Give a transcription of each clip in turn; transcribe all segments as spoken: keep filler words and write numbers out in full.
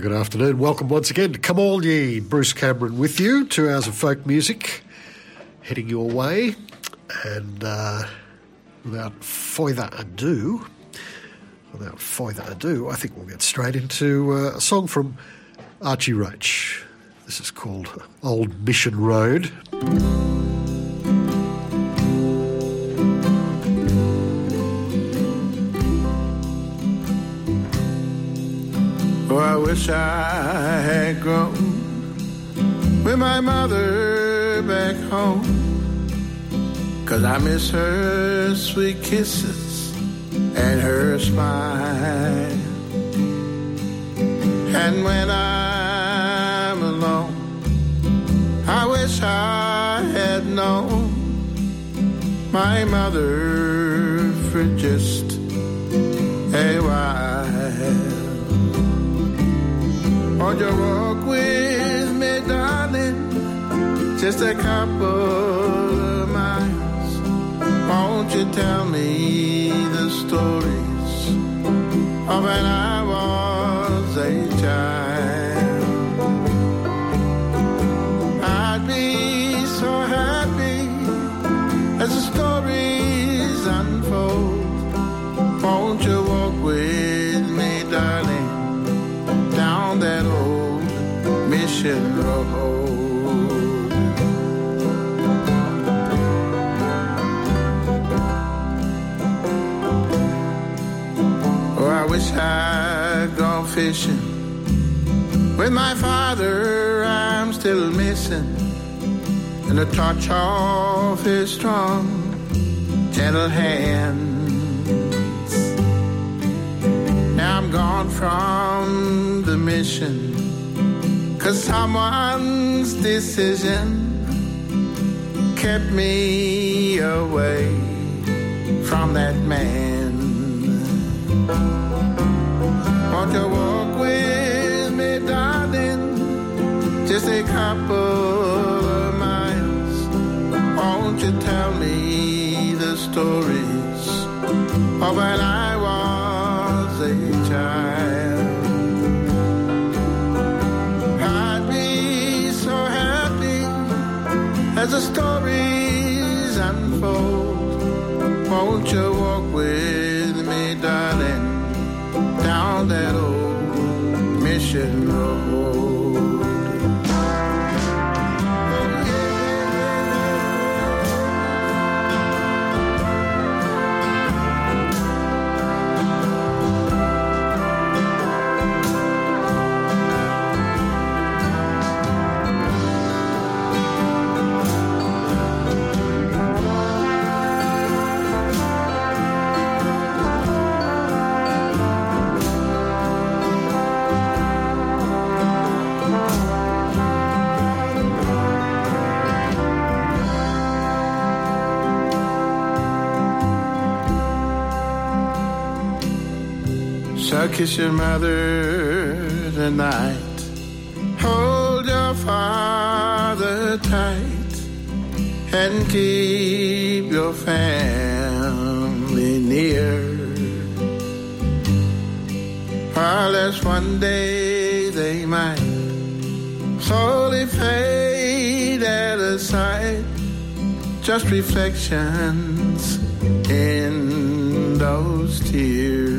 good afternoon. Welcome once again to Come All Ye. Bruce Cameron with you. Two hours of folk music heading your way. And uh, without further ado, without further ado, I think we'll get straight into uh, a song from Archie Roach. This is called Old Mission Road. Oh, I wish I had grown with my mother back home, 'cause I miss her sweet kisses and her smile. And when I'm alone, I wish I had known my mother for just a while. Won't you walk with me, darling, just a couple of miles? Won't you tell me the stories of when I was a child? I'd be so happy as the stories unfold. Won't you walk with me, darling, down that old mission road? Oh, I wish I'd gone fishing with my father. I'm still missing, and the touch of his strong, gentle hands. Now I'm gone from the mission, 'cause someone's decision kept me away from that man. Won't you walk with me, darling, just a couple of miles? Won't you tell me the stories of when I was a child? I'd be so happy as the stories unfold. Won't you walk with me, darling, down that old mission road? So kiss your mother tonight, hold your father tight, and keep your family near. Unless one day they might slowly fade out of sight, just reflections in those tears.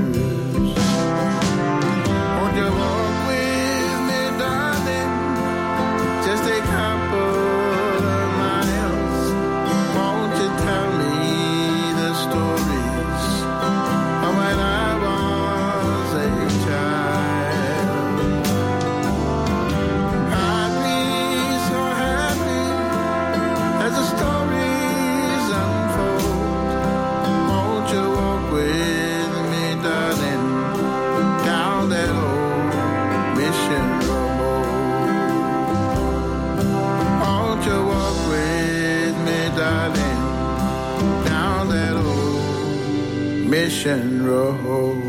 Mission Road.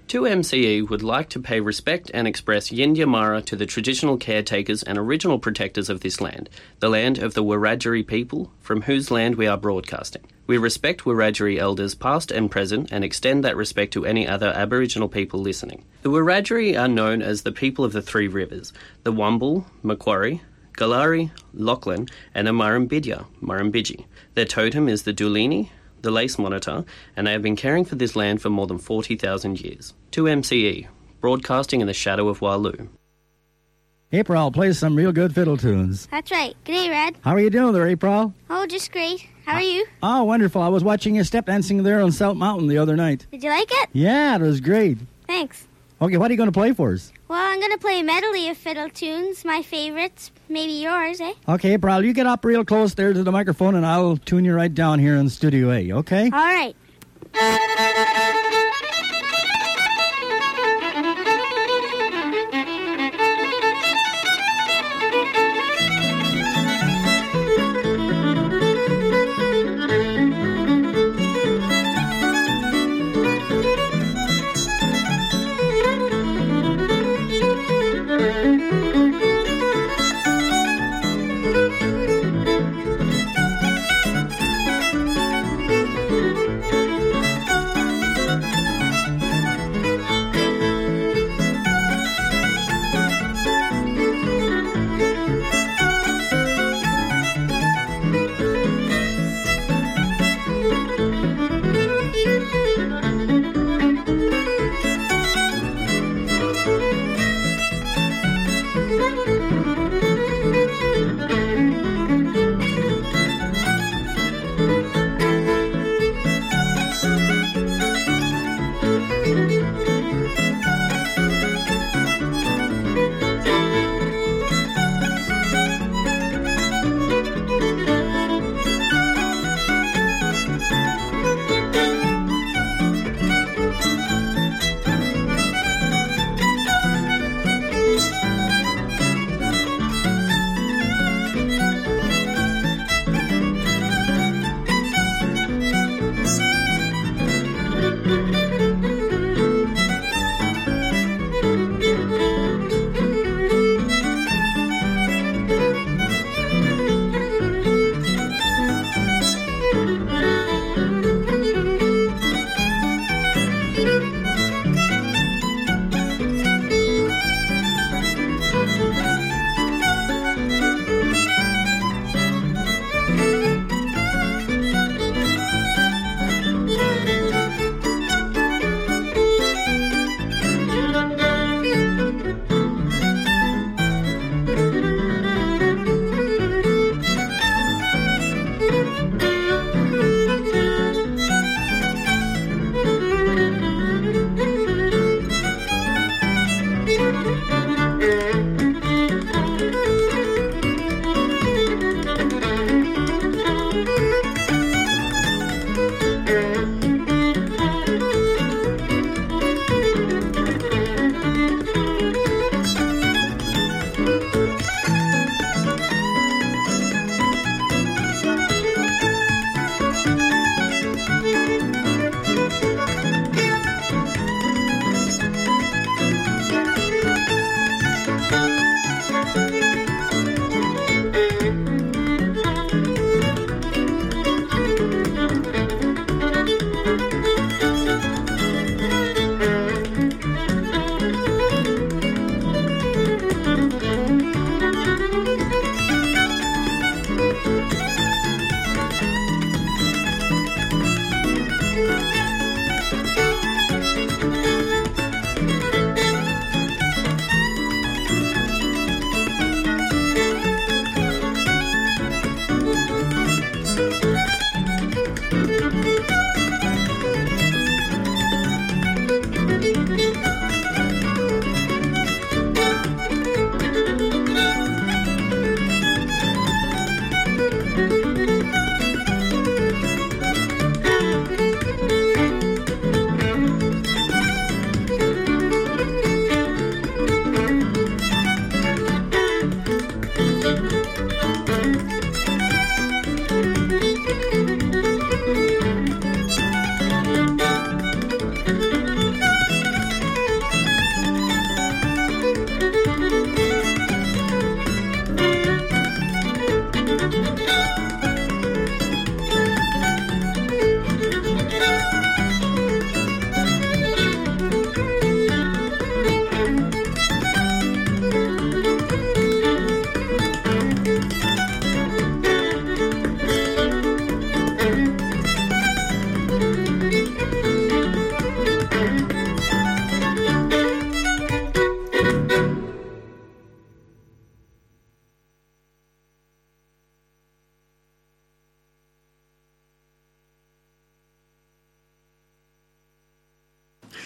two M C E would like to pay respect and express Yindyamara to the traditional caretakers and original protectors of this land, the land of the Wiradjuri people, from whose land we are broadcasting. We respect Wiradjuri elders past and present and extend that respect to any other Aboriginal people listening. The Wiradjuri are known as the people of the three rivers, the Wumble, Macquarie, Galari, Lachlan, and the Murrumbidgee, Murrumbidgee. Their totem is the Dulini, the lace monitor, and they have been caring for this land for more than forty thousand years. two M C E, broadcasting in the shadow of Walu. April plays some real good fiddle tunes. That's right. G'day, Red. How are you doing there, April? Oh, just great. How are you? Oh, wonderful. I was watching you step dancing there on South Mountain the other night. Did you like it? Yeah, it was great. Thanks. Okay, what are you going to play for us? Well, I'm going to play a medley of fiddle tunes, my favorites, maybe yours, eh? Okay, April, you get up real close there to the microphone and I'll tune you right down here in Studio A, okay? All right.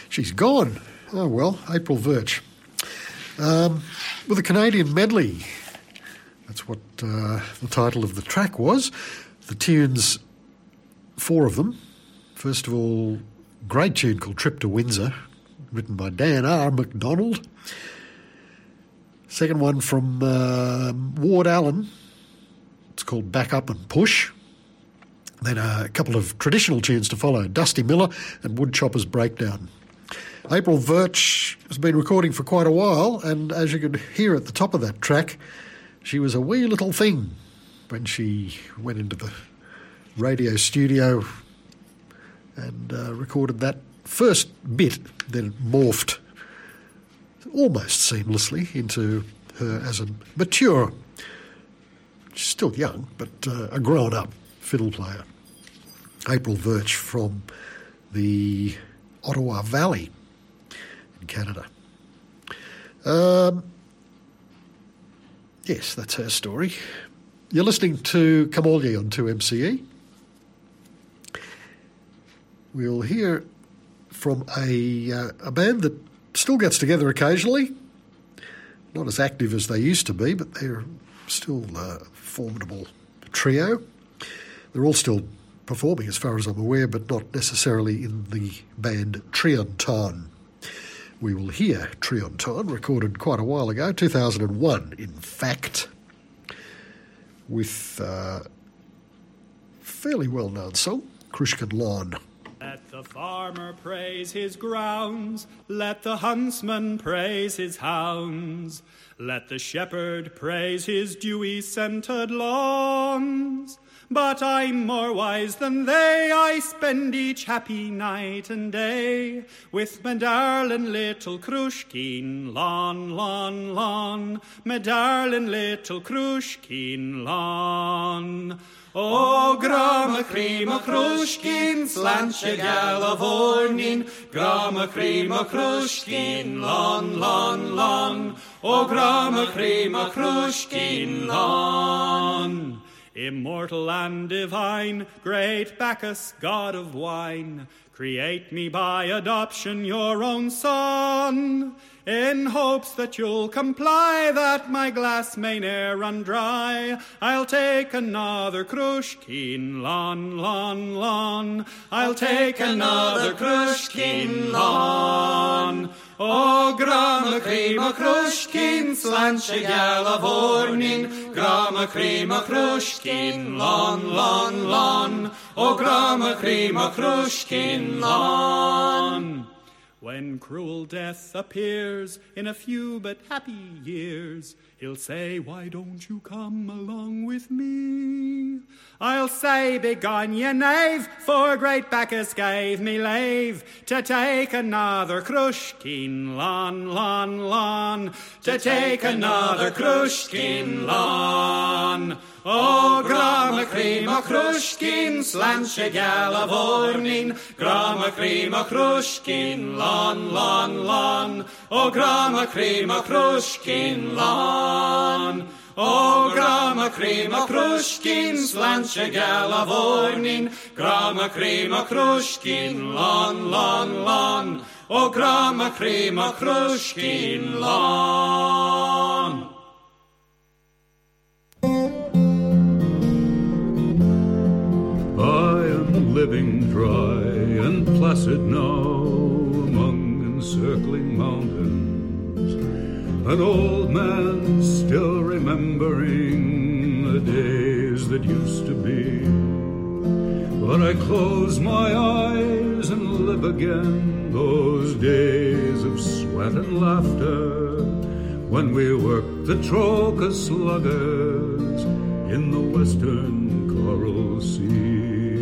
She's gone. Oh, well, April Virch. Um, with a Canadian medley. That's what uh, the title of the track was. The tunes, four of them. First of all, great tune called Trip to Windsor, written by Dan R. MacDonald. Second one from uh, Ward Allen. It's called Back Up and Push. Then a couple of traditional tunes to follow, Dusty Miller and Woodchopper's Breakdown. April Virch has been recording for quite a while, and as you can hear at the top of that track, she was a wee little thing when she went into the radio studio and uh, recorded that first bit, then it morphed almost seamlessly into her as a mature, she's still young, but uh, a grown-up fiddle player. April Virch from the Ottawa Valley in Canada. Um, yes, that's her story. You're listening to Come All Ye on two M C E. We'll hear from a, uh, a band that still gets together occasionally. Not as active as they used to be, but they're still a formidable trio. They're all still performing as far as I'm aware, but not necessarily in the band Trion-Ton. We will hear Trion-Ton, recorded quite a while ago, two thousand one in fact, with a fairly well-known song, Crushkin Lawn. Let the farmer praise his grounds, let the huntsman praise his hounds, let the shepherd praise his dewy-scented lawns. But I'm more wise than they, I spend each happy night and day with my darling little Crushkin lawn, lawn, lawn, my darling little Crushkin lawn. O grama crema Crushkin, slanche gala vornin, grama crema Crushkin, lon, lon, lon, O grama crema Crushkin, lon. Immortal and divine, great Bacchus, god of wine, create me by adoption your own son, in hopes that you'll comply, that my glass may ne'er run dry. I'll take another Crushkin, lon, lon, lon. I'll take another Crushkin, lon. O grama crema Crushkin, slanche gala vornin, grama crema Crushkin, lon, lon, lon. O grama crema Crushkin, lon. When cruel death appears in a few but happy years, he'll say, why don't you come along with me? I'll say, begone ye knave, for great Bacchus gave me leave to take another Crushkin, lon, lon, lon, to take another Crushkin, lon. O grama crema Crushkin, slanche gala vornin, grama crema Crushkin, lon, lon, lon, O grama crema Crushkin, lon. O grama crema Crushkin, slanche gala vornin, grama crema Crushkin, lon, lon, lon, O grama crema Crushkin, lon. Living dry and placid now among encircling mountains, an old man still remembering the days that used to be. But I close my eyes and live again those days of sweat and laughter when we worked the troca sluggers in the western Coral Sea.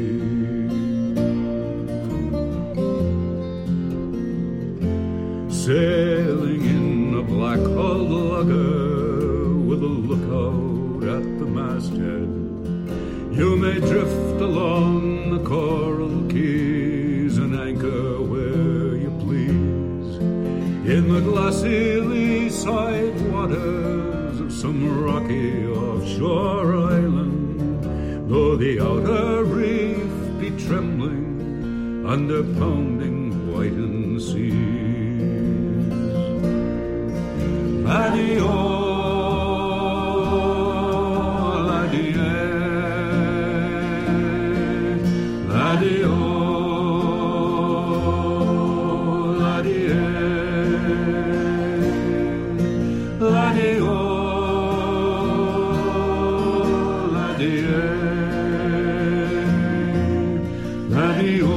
Sailing in a black-hulled lugger with a lookout at the masthead, you may drift along the coral keys and anchor where you please, in the glassy lee-side waters of some rocky offshore island, though the outer reef be trembling under pounding white and seas. Laddie-o, laddie-eh, laddie-o, laddie-eh, laddie-o, laddie-eh, laddie-o.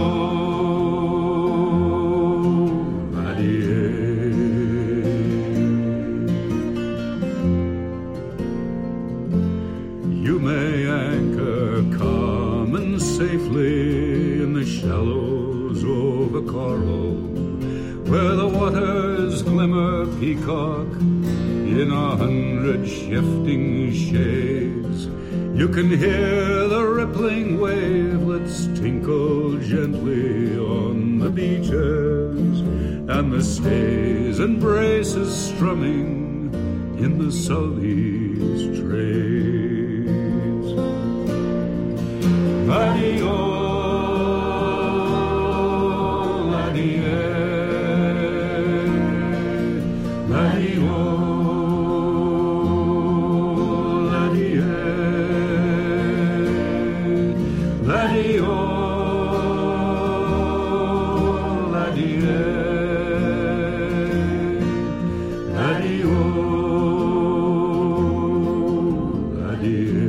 You may anchor calm and safely in the shallows of a coral, where the waters glimmer peacock in a hundred shifting shades. You can hear the rippling wavelets tinkle gently on the beaches, and the stays and braces strumming in the southeast trades. Laddie-o, laddie-eh, laddie-o, laddie-eh, laddie-o, laddie-eh, laddie-o, laddie-eh.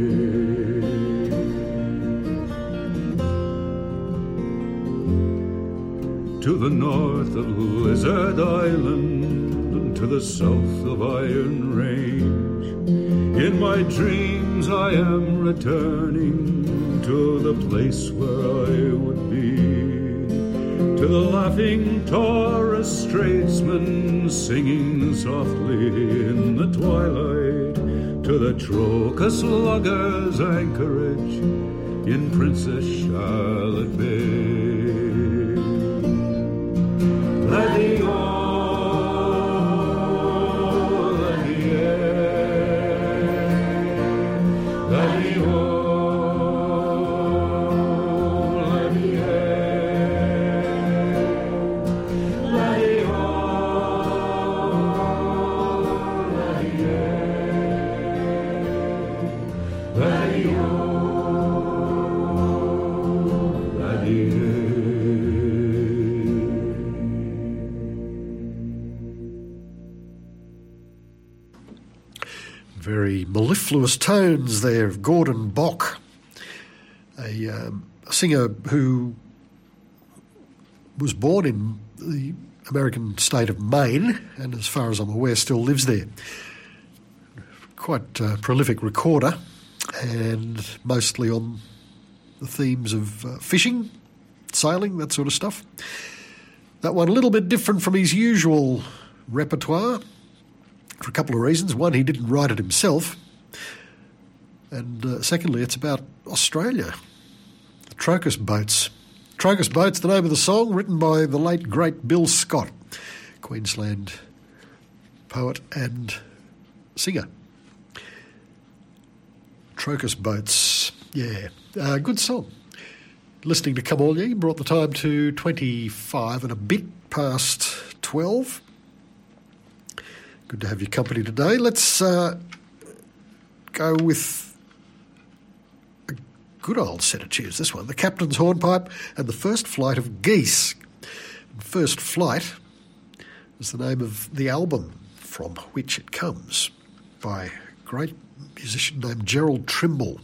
To the north of Lizard Island and to the south of Iron Range, in my dreams I am returning to the place where I would be, to the laughing Torres Straitsmen singing softly in the twilight, to the Trocus Loggers' anchorage in Princess Charlotte Bay. Laddie-o, laddie-eh, laddie-o, laddie-eh, laddie-o, laddie-eh, laddie-o, laddie-eh. Very mellifluous tones there of Gordon Bok, a, um, a singer who was born in the American state of Maine and, as far as I'm aware, still lives there. Quite a prolific recorder, and mostly on the themes of uh, fishing, sailing, that sort of stuff. That one a little bit different from his usual repertoire, for a couple of reasons. One, he didn't write it himself. And uh, secondly, it's about Australia. The Trocus Boats. Trocus Boats, the name of the song, written by the late, great Bill Scott, Queensland poet and singer. Trocus Boats, yeah, uh, good song. Listening to Come All Ye brought the time to twenty-five and a bit past twelve. Good to have your company today. Let's uh, go with a good old set of tunes, this one. The Captain's Hornpipe and the First Flight of Geese. First Flight is the name of the album from which it comes, by a great musician named Gerald Trimble.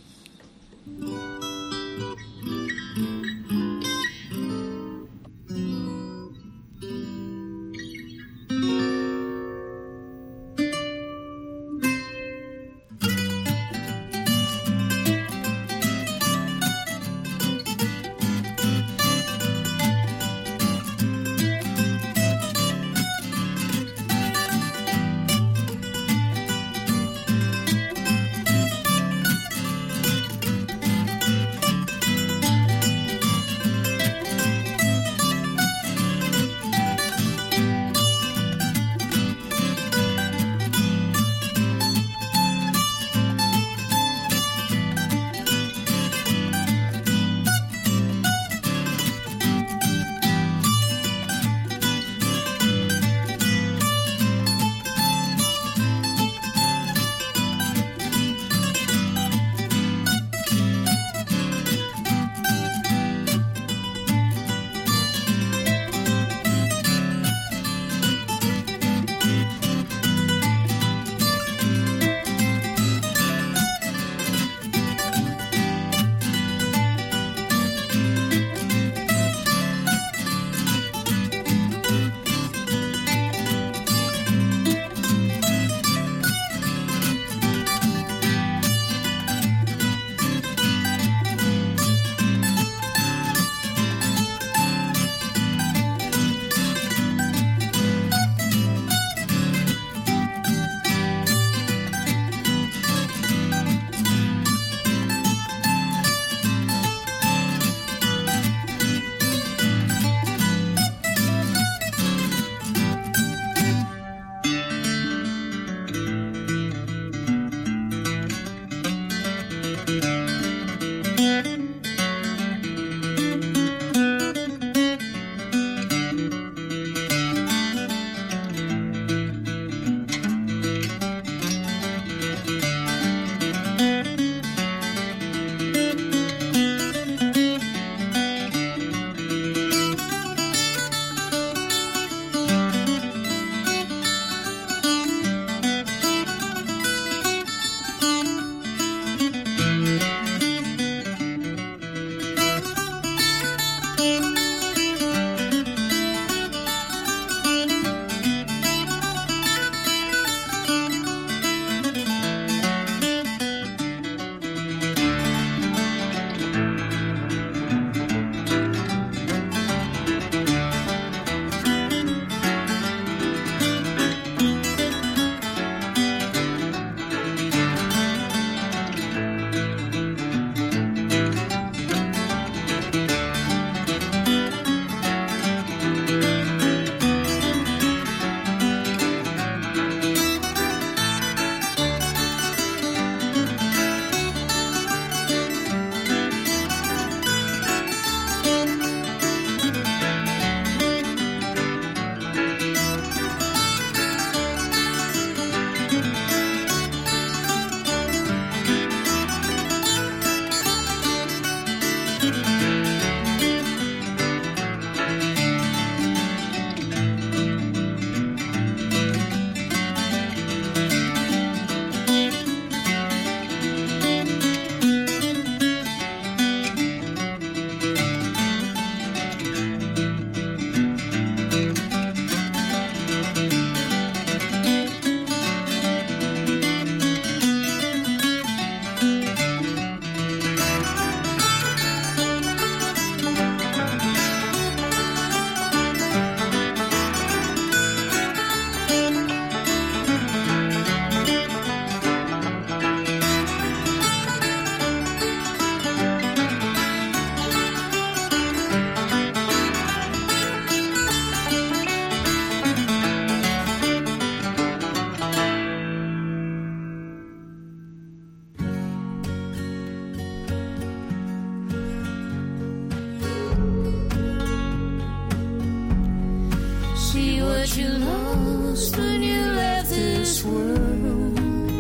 lost when you left this world?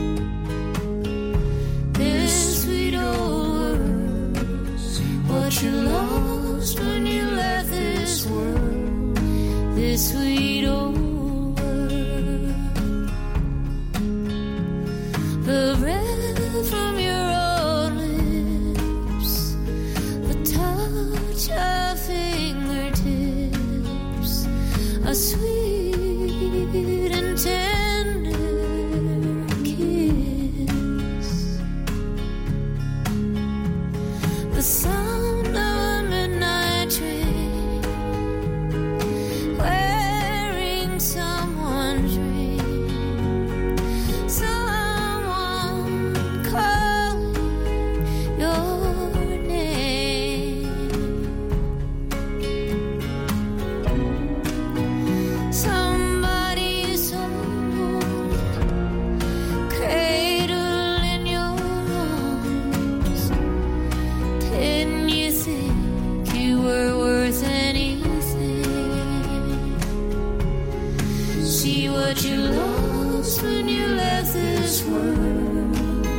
This sweet old world. What you lost when you left this world? This sweet old world. The breath from your own lips, the touch of fingertips, a sweet and tender kiss, the sound of a midnight train wearing someone's ring, someone calling your name. Somebody's home, cradle in your arms. Didn't you think you were worth anything? See what you lost when you left this world.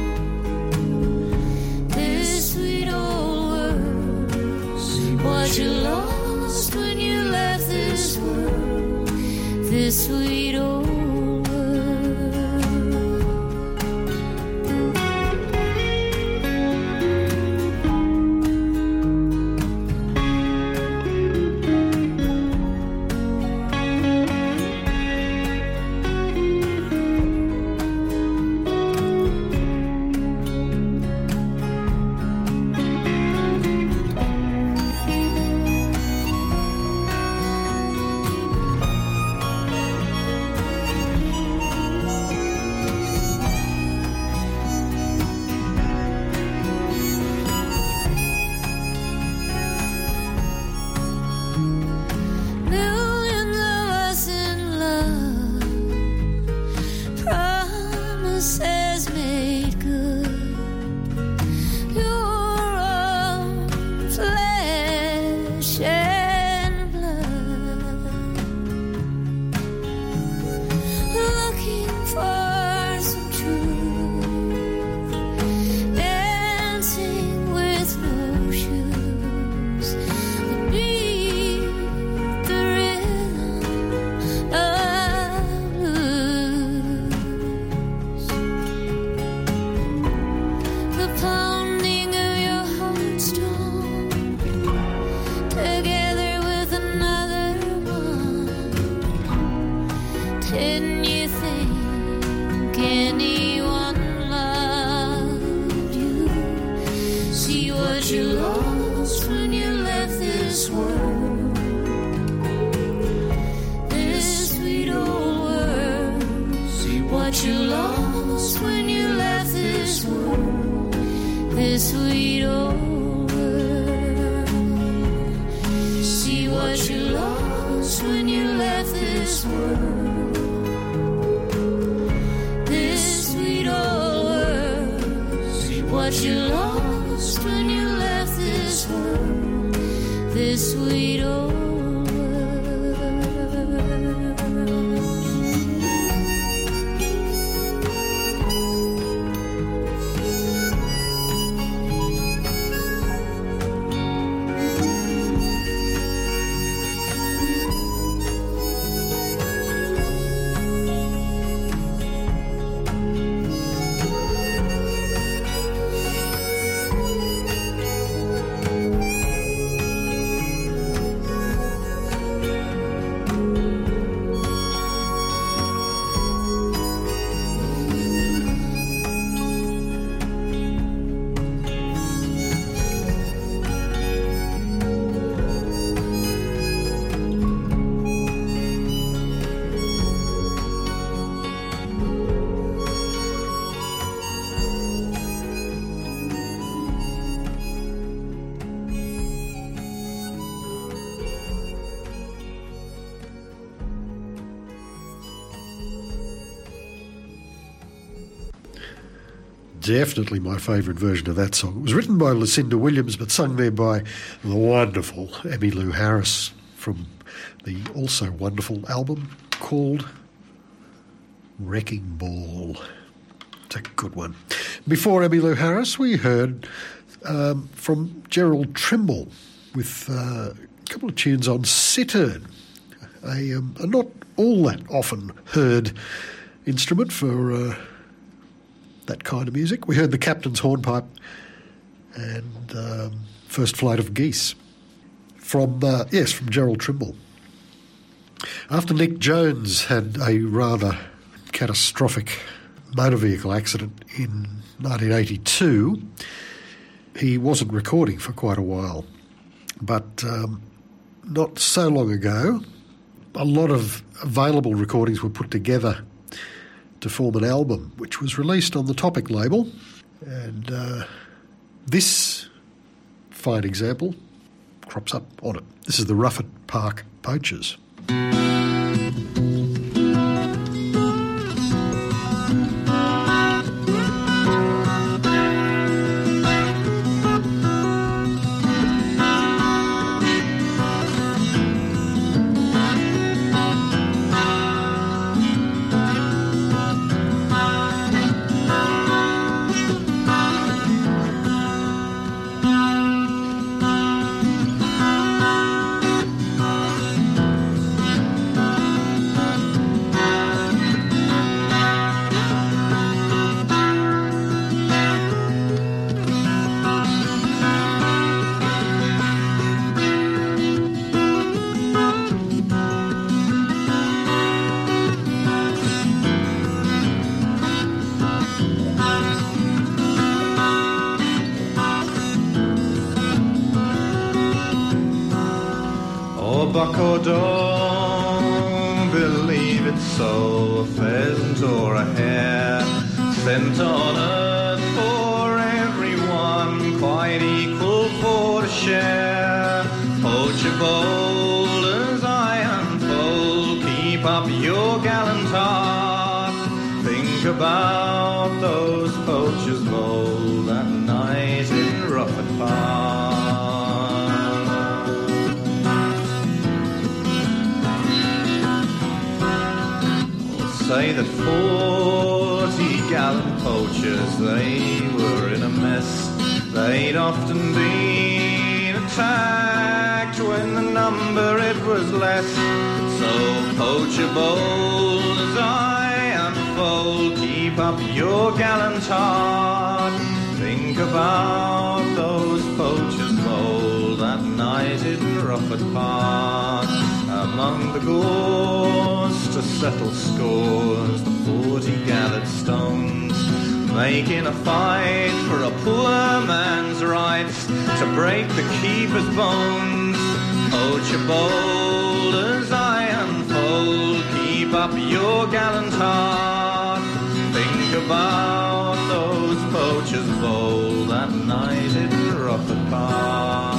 This sweet old world. See what you lost when you left this world. This sweet old world. Millions of us in love, promises made good. Your own flesh and blood, looking for some truth, dancing with no shoes, the beat, the rhythm of blues, the pounding of your heartstone, together with another one. Didn't you think anyone loved you? See what you lost when you left this world. This sweet old world. See what you lost when you left this world. This sweet old world. See what you lost when you left this world. This sweet old world. See what you lost when you left this world. This sweet old world. Definitely my favourite version of that song. It was written by Lucinda Williams, but sung there by the wonderful Emmylou Harris from the also wonderful album called Wrecking Ball. It's a good one. Before Emmylou Harris, we heard um, from Gerald Trimble with uh, a couple of tunes on Cittern, a, um, a not all that often heard instrument for uh, that kind of music. We heard the Captain's Hornpipe and um, First Flight of Geese from, uh, yes, from Gerald Trimble. After Nick Jones had a rather catastrophic motor vehicle accident in nineteen eighty-two, he wasn't recording for quite a while. But um, not so long ago, a lot of available recordings were put together to form an album, which was released on the Topic label. And uh, this fine example crops up on it. This is the Rufford Park Poachers. Bucko, don't believe it's so. A pheasant or a hare sent on earth for everyone, quite equal for to share. Poacher bowlers, I unfold, keep up your gallant heart. Think about those poachers bowled that night in Rufford Park. Say that forty gallant poachers, they were in a mess. They'd often been attacked when the number it was less. So poacher bowlers, I unfold, keep up your gallant heart. Think about those poachers bowled that night in Rufford Park. Among the gores to settle scores, the forty gathered stones, making a fight for a poor man's rights, to break the keeper's bones. Poacher bowlers, I unfold, keep up your gallant heart. Think about those poachers bowled that night in Rufford Park.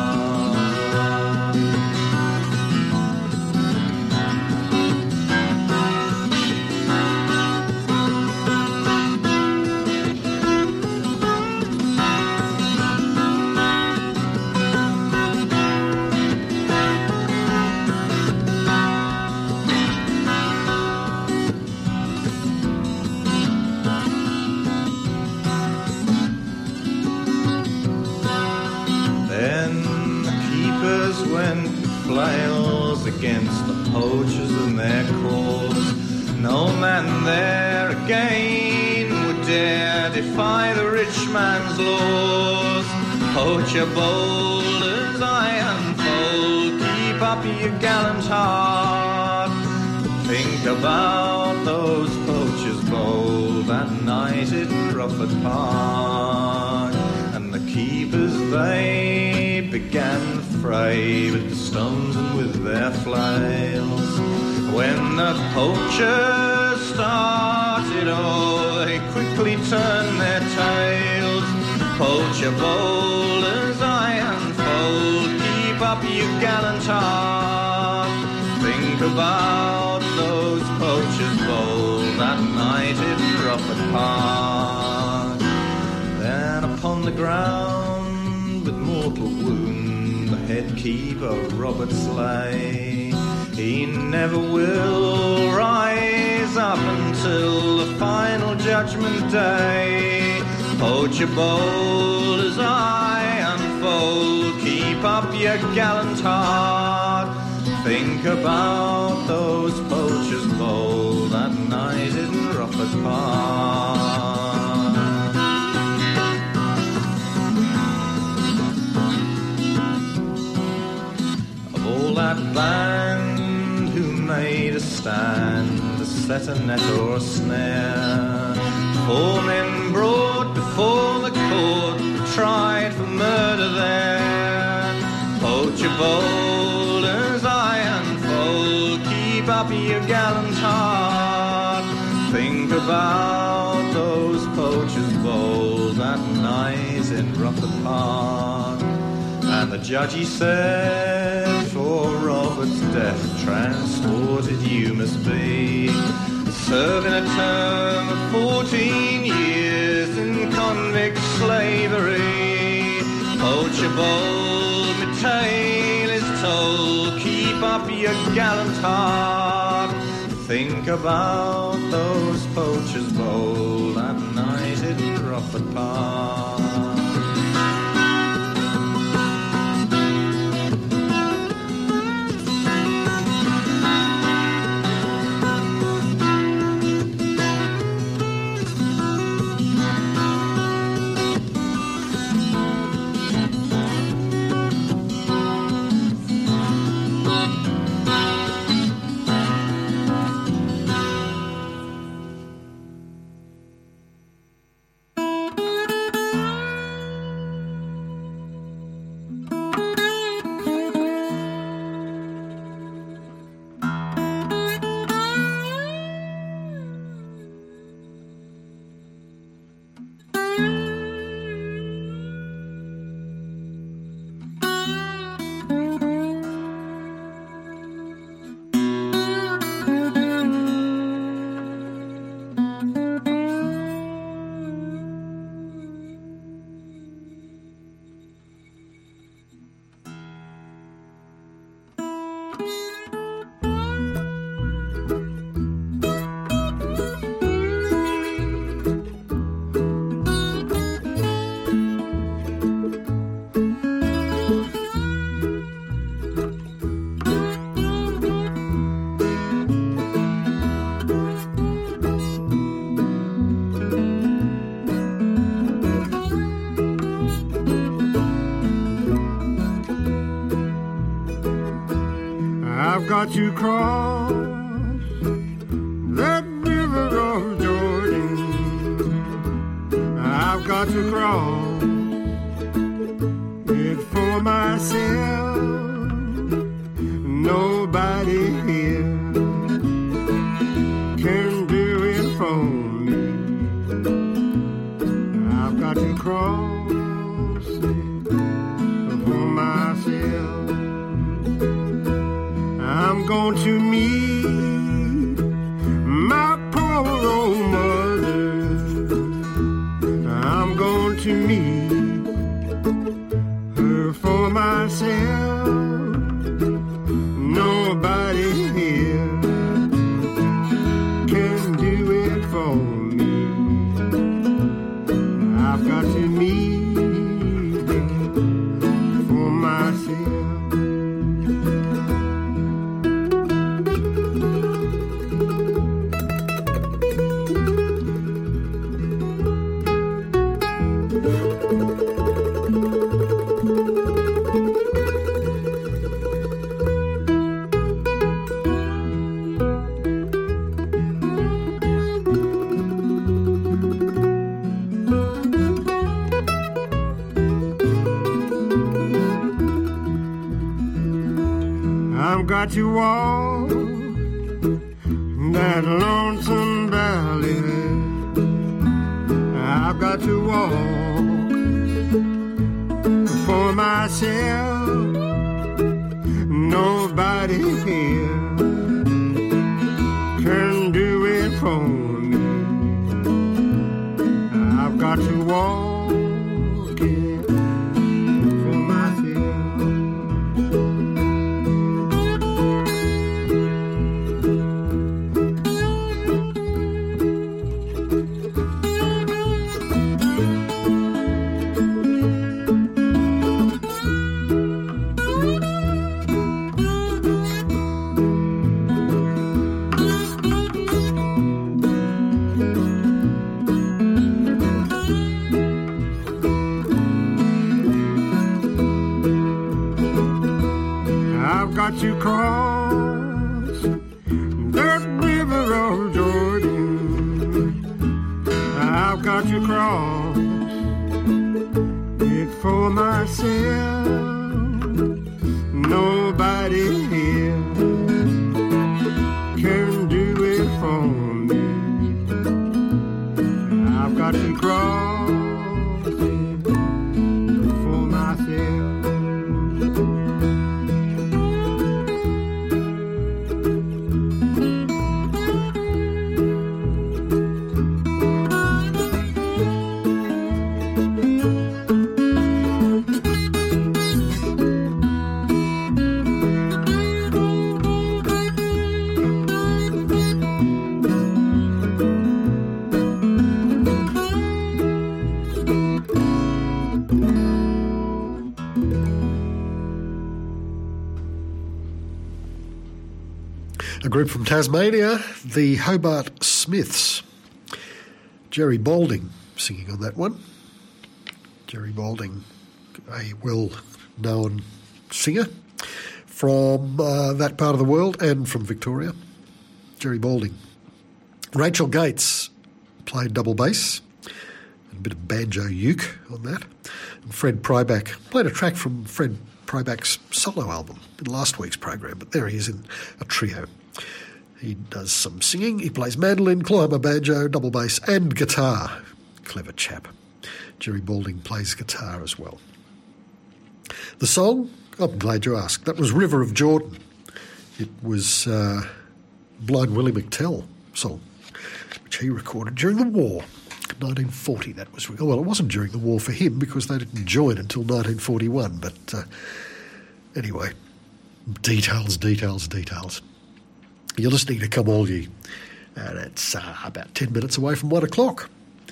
Flails against the poachers and their cause. No man there again would dare defy the rich man's laws. Poacher bowlers, I unfold, keep up your gallant heart. Think about those poachers bowled that night in Rufford Park. And the keepers, they began the fray with the stones and with their flails. When the poachers started, oh, they quickly turned their tails. Poacher bowlers, I unfold, keep up your gallant heart. Think about those poachers bowled that night in Rufford Park. Then upon the ground with mortal wound, the head keeper Robert Slay, he never will rise up and until the final judgment day. Hold your bowl as I unfold, keep up your gallant heart. Think about those poachers bold that night in Rufford Park. Of all that band who made a stand to set a net or a snare, four men brought before the court, tried for murder there. Poacher bold as I unfold, keep up your gallant heart. Think about those poachers bold that night in Rufford Park. And the judge he said, for Robert's death transported you must be, serving a term of fourteen years in convict slavery. Poacher bold, my tale is told, keep up your gallant heart. Think about those poachers bold that night in Rufford Park. I've got to cross that river of Jordan. I've got to cross it for myself. Nobody here can do it for me. I've got to cross it for myself. I'm going to meet my poor old mother. I'm going to meet her for myself. Nobody here can do it for me. I've got to meet her for myself. I've got to walk that lonesome valley. I've got to walk for myself. Nobody here can do it for me. I've got to walk it for myself. got to cross it for myself. Nobody here can do it for me. I've got to cross it for myself. A group from Tasmania, the Hobart Smiths. Jerry Balding singing on that one. Jerry Balding, a well-known singer from uh, that part of the world and from Victoria. Jerry Balding. Rachel Gates played double bass and a bit of banjo uke on that. And Fred Pryback played a track from Fred Pryback's solo album in last week's program, but there he is in a trio. He does some singing, he plays mandolin, clawhammer, banjo, double bass and guitar. Clever chap. Jerry Balding plays guitar as well. The song, I'm glad you asked, that was River of Jordan. It was uh, Blind Willie McTell song, which he recorded during the war. nineteen forty, that was... Well, it wasn't during the war for him because they didn't join until nineteen forty-one, but uh, anyway, details, details, details. You're listening to Come All Ye, and it's uh, about ten minutes away from one o'clock.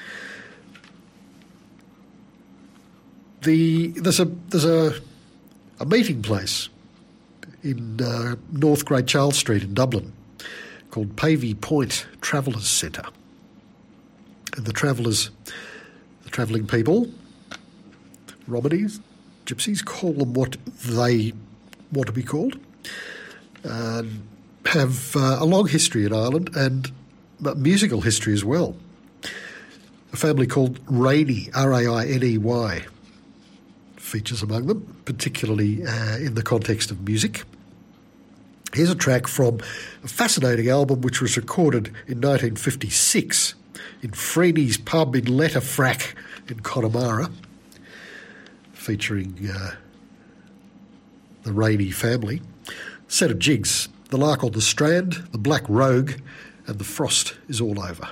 The there's a there's a a meeting place in uh, North Great Charles Street in Dublin called Pavey Point Travellers Centre, and the travellers, the travelling people, Romanies, Gypsies, call them what they want to be called. Uh, have uh, a long history in Ireland and musical history as well. A family called Rainey, R A I N E Y, features among them, particularly uh, in the context of music. Here's a track from a fascinating album which was recorded in nineteen fifty-six in Freeney's pub in Letterfrack in Connemara, featuring uh, the Rainey family. Set of jigs: The Lark on the Strand, The Black Rogue, and The Frost is All Over.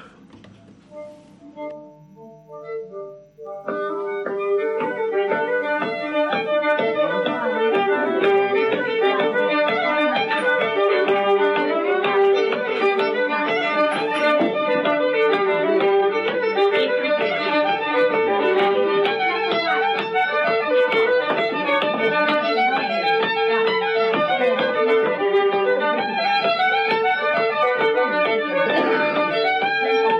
Thank you.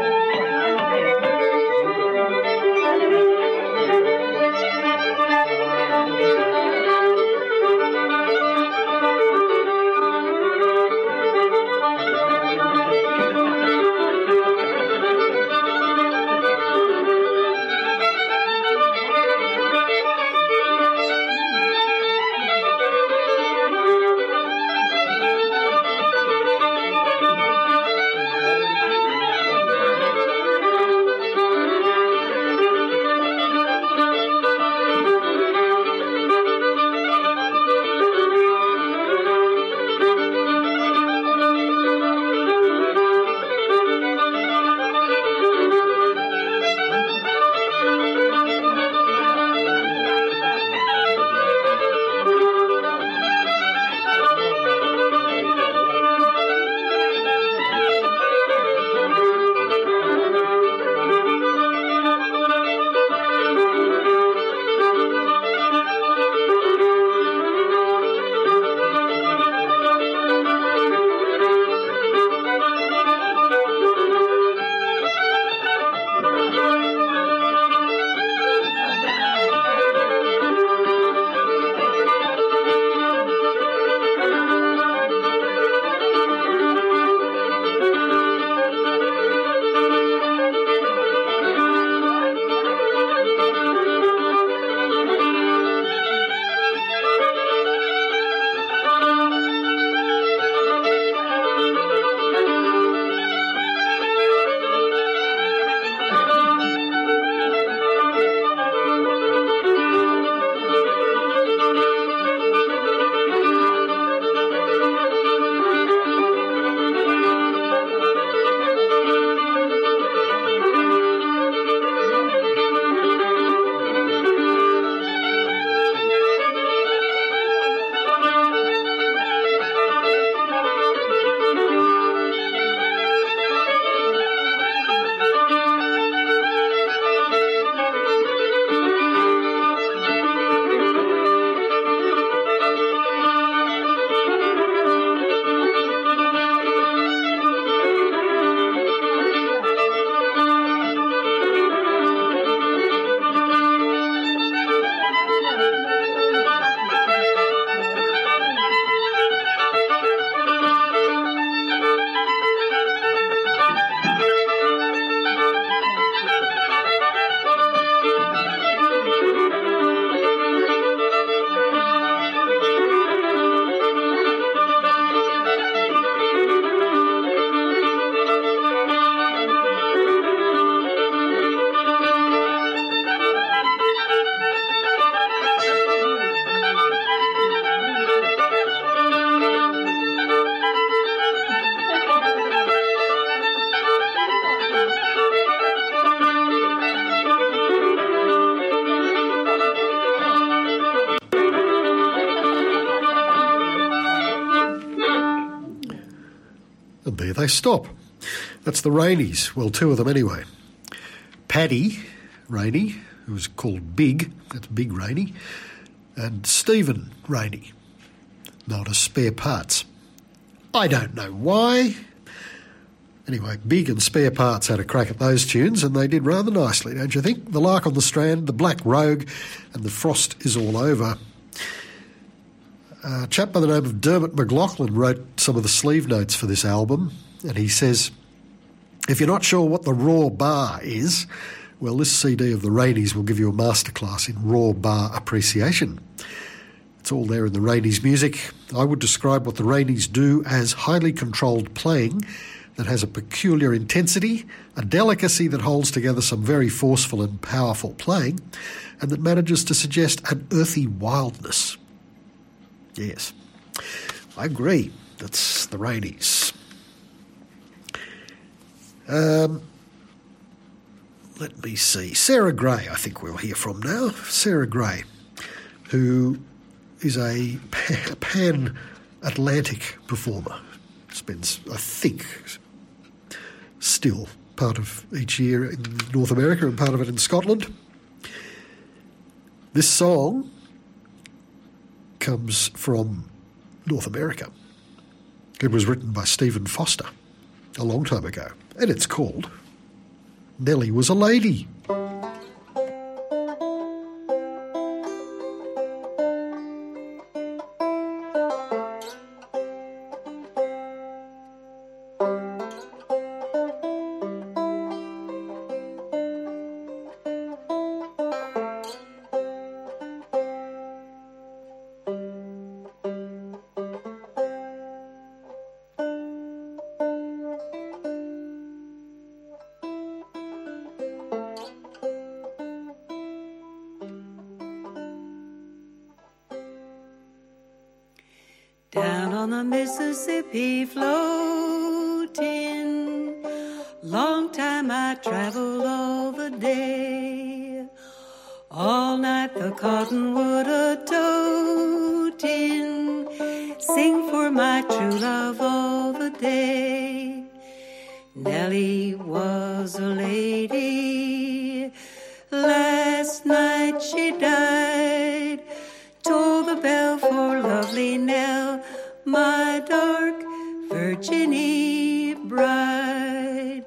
there they stop. That's the Rainies. Well, two of them anyway. Paddy Rainey, who was called Big, that's Big Rainey, and Stephen Rainey, known as Spare Parts. I don't know why. Anyway, Big and Spare Parts had a crack at those tunes, and they did rather nicely, don't you think? The Lark on the Strand, The Black Rogue, and The Frost is All Over. A chap by the name of Dermot McLaughlin wrote some of the sleeve notes for this album, and he says, if you're not sure what the raw bar is, well, this C D of the Rainies will give you a masterclass in raw bar appreciation. It's all there in the Rainies music. I would describe what the Rainies do as highly controlled playing that has a peculiar intensity, a delicacy that holds together some very forceful and powerful playing, and that manages to suggest an earthy wildness. Yes, I agree. That's the Rainies. Um, let me see. Sarah Gray, I think we'll hear from now. Sarah Gray, who is a pan-Atlantic performer. Spends, I think, still part of each year in North America and part of it in Scotland. This song comes from North America. It was written by Stephen Foster a long time ago, and it's called Nellie Was a Lady. Down on the Mississippi floating, long time I traveled all the day, all night the cottonwood a-toting, sing for my true love all the day. Nellie was a lady, last night she died, toll the bell for lovely Nell, my dark Virginie bride.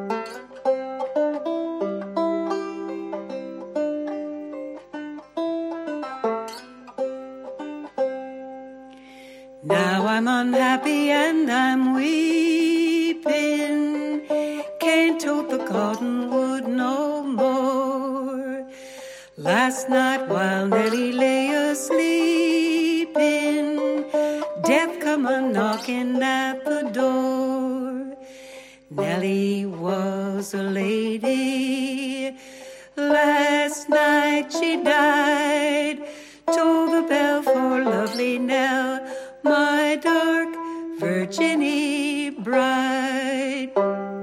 Now I'm unhappy and I'm weeping, can't tote the cottonwood no more. Last night while Nellie lay asleeping, death come a-knocking at the door. Nellie was a lady, last night she died, toll the bell for lovely Nell, my dark Virginie bride.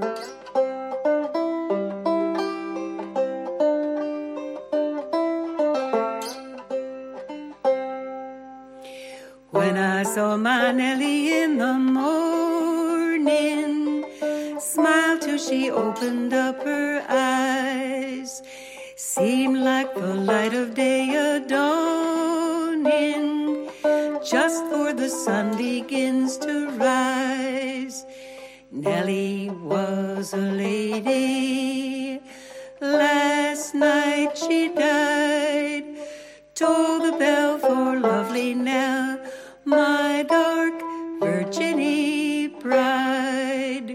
When I saw my Nellie in the morning, smiled till she opened up her eyes, seemed like the light of day a-dawning, just for the sun begins to rise. Nellie was a lady, last night she died, toll the bell for lovely Nell, my dark Virginie bride.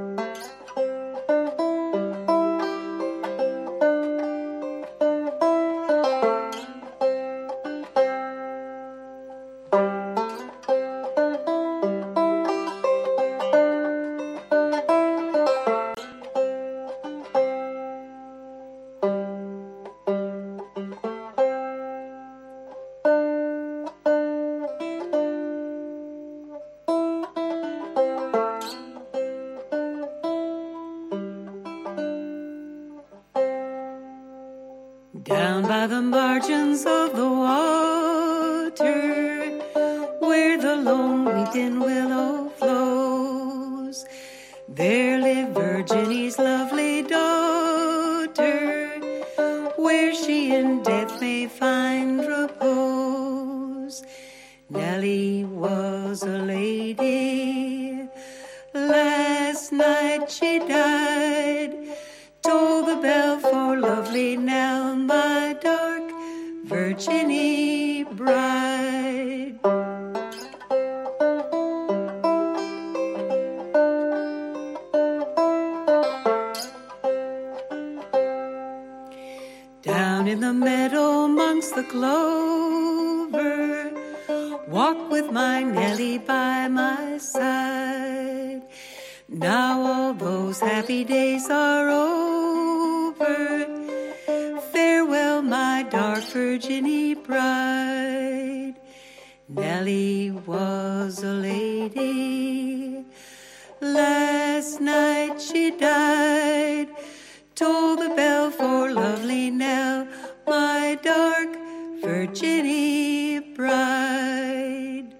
Down by the margins of the water, where the lone weeping willow flows, find repose. Nellie was a lady. Last night she died. Toll the bell for lovely Nell, my dark Virginie bride. Down in the meadow amongst the clover, walk with my Nellie by my side. Now all those happy days are over. Farewell, my dark Virginie bride. Nellie was a lady. Last night she died. Toll the bell for lovely Nell, my dark Virginie bride.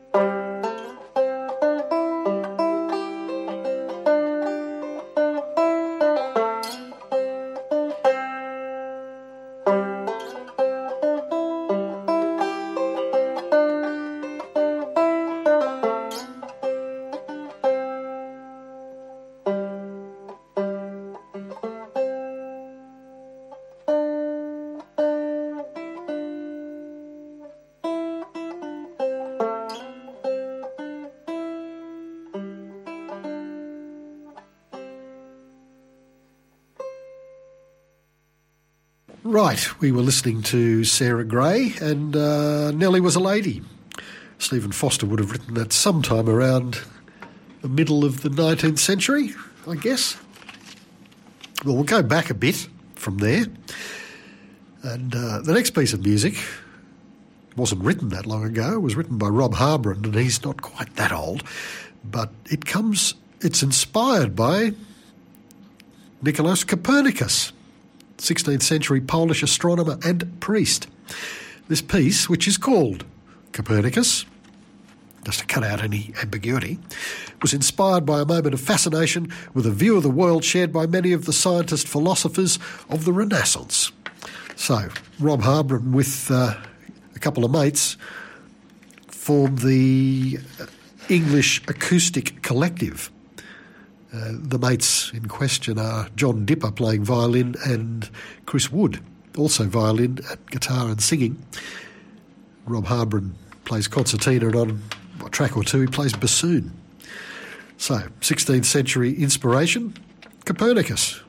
Right, we were listening to Sarah Gray and uh, Nellie was a lady. Stephen Foster would have written that sometime around the middle of the nineteenth century, I guess. Well, we'll go back a bit from there. And uh, the next piece of music wasn't written that long ago. It was written by Rob Harbron, and he's not quite that old. But it comes, it's inspired by Nicolaus Copernicus, sixteenth century Polish astronomer and priest. This piece, which is called Copernicus, just to cut out any ambiguity, was inspired by a moment of fascination with a view of the world shared by many of the scientist philosophers of the Renaissance. So, Rob Harbron with uh, a couple of mates formed the English Acoustic Collective. Uh, the mates in question are John Dipper playing violin and Chris Wood, also violin and guitar and singing. Rob Harbron plays concertina, and on a track or two he plays bassoon. So, sixteenth century inspiration, Copernicus.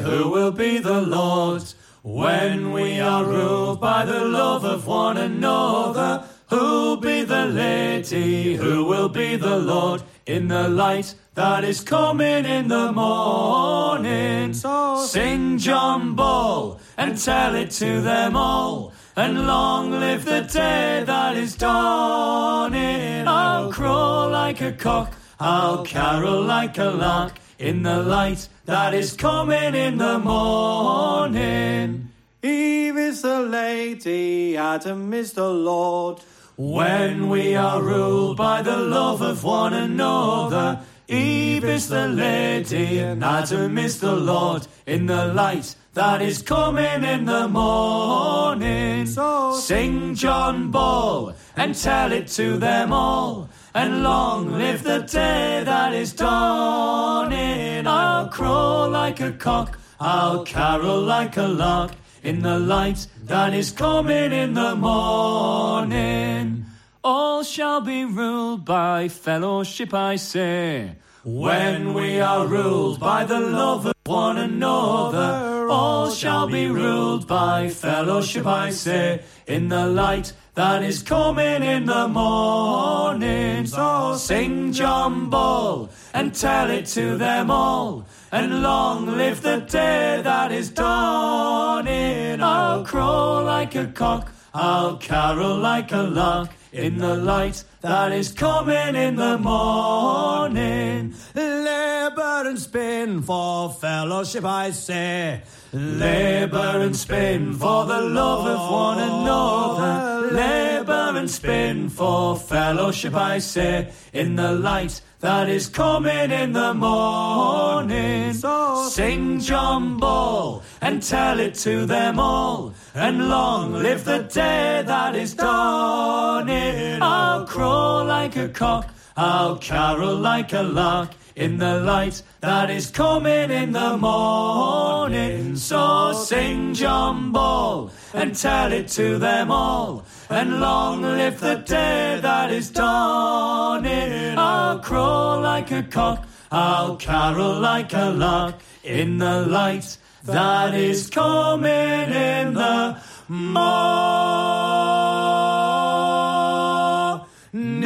who will be the Lord? When we are ruled by the love of one another, who'll be the lady? Who will be the Lord? In the light that is coming in the morning. So sing John Bull and tell it to them all, and long live the day that is dawning. I'll crow like a cock, I'll carol like a lark, in the light that is coming in the morning. Eve is the lady, Adam is the Lord. When we are ruled by the love of one another, Eve is the lady and Adam is the Lord, in the light that is coming in the morning. So sing John Bull and tell it to them all, and long live the day that is dawning. I'll crow like a cock, I'll carol like a lark, in the light that is coming in the morning. All shall be ruled by fellowship, I say. When we are ruled by the love of one another, all shall be ruled by fellowship, I say, in the light that is coming in the morning. So sing John Bull and tell it to them all, and long live the day that is dawning. I'll crow like a cock, I'll carol like a lark, in the light that is coming in the morning. Labour and spin for fellowship, I say. Labour and spin for the love of one another. Labour and spin for fellowship, I say, in the light that is coming in the morning. So sing John Bull and tell it to them all, and long live the day that is dawning. I'll crow like a cock, I'll carol like a lark, in the light that is coming in the morning. So sing John Bull and tell it to them all, and long live the day that is dawning. I'll crow like a cock, I'll carol like a lark, in the light that is coming in the morning.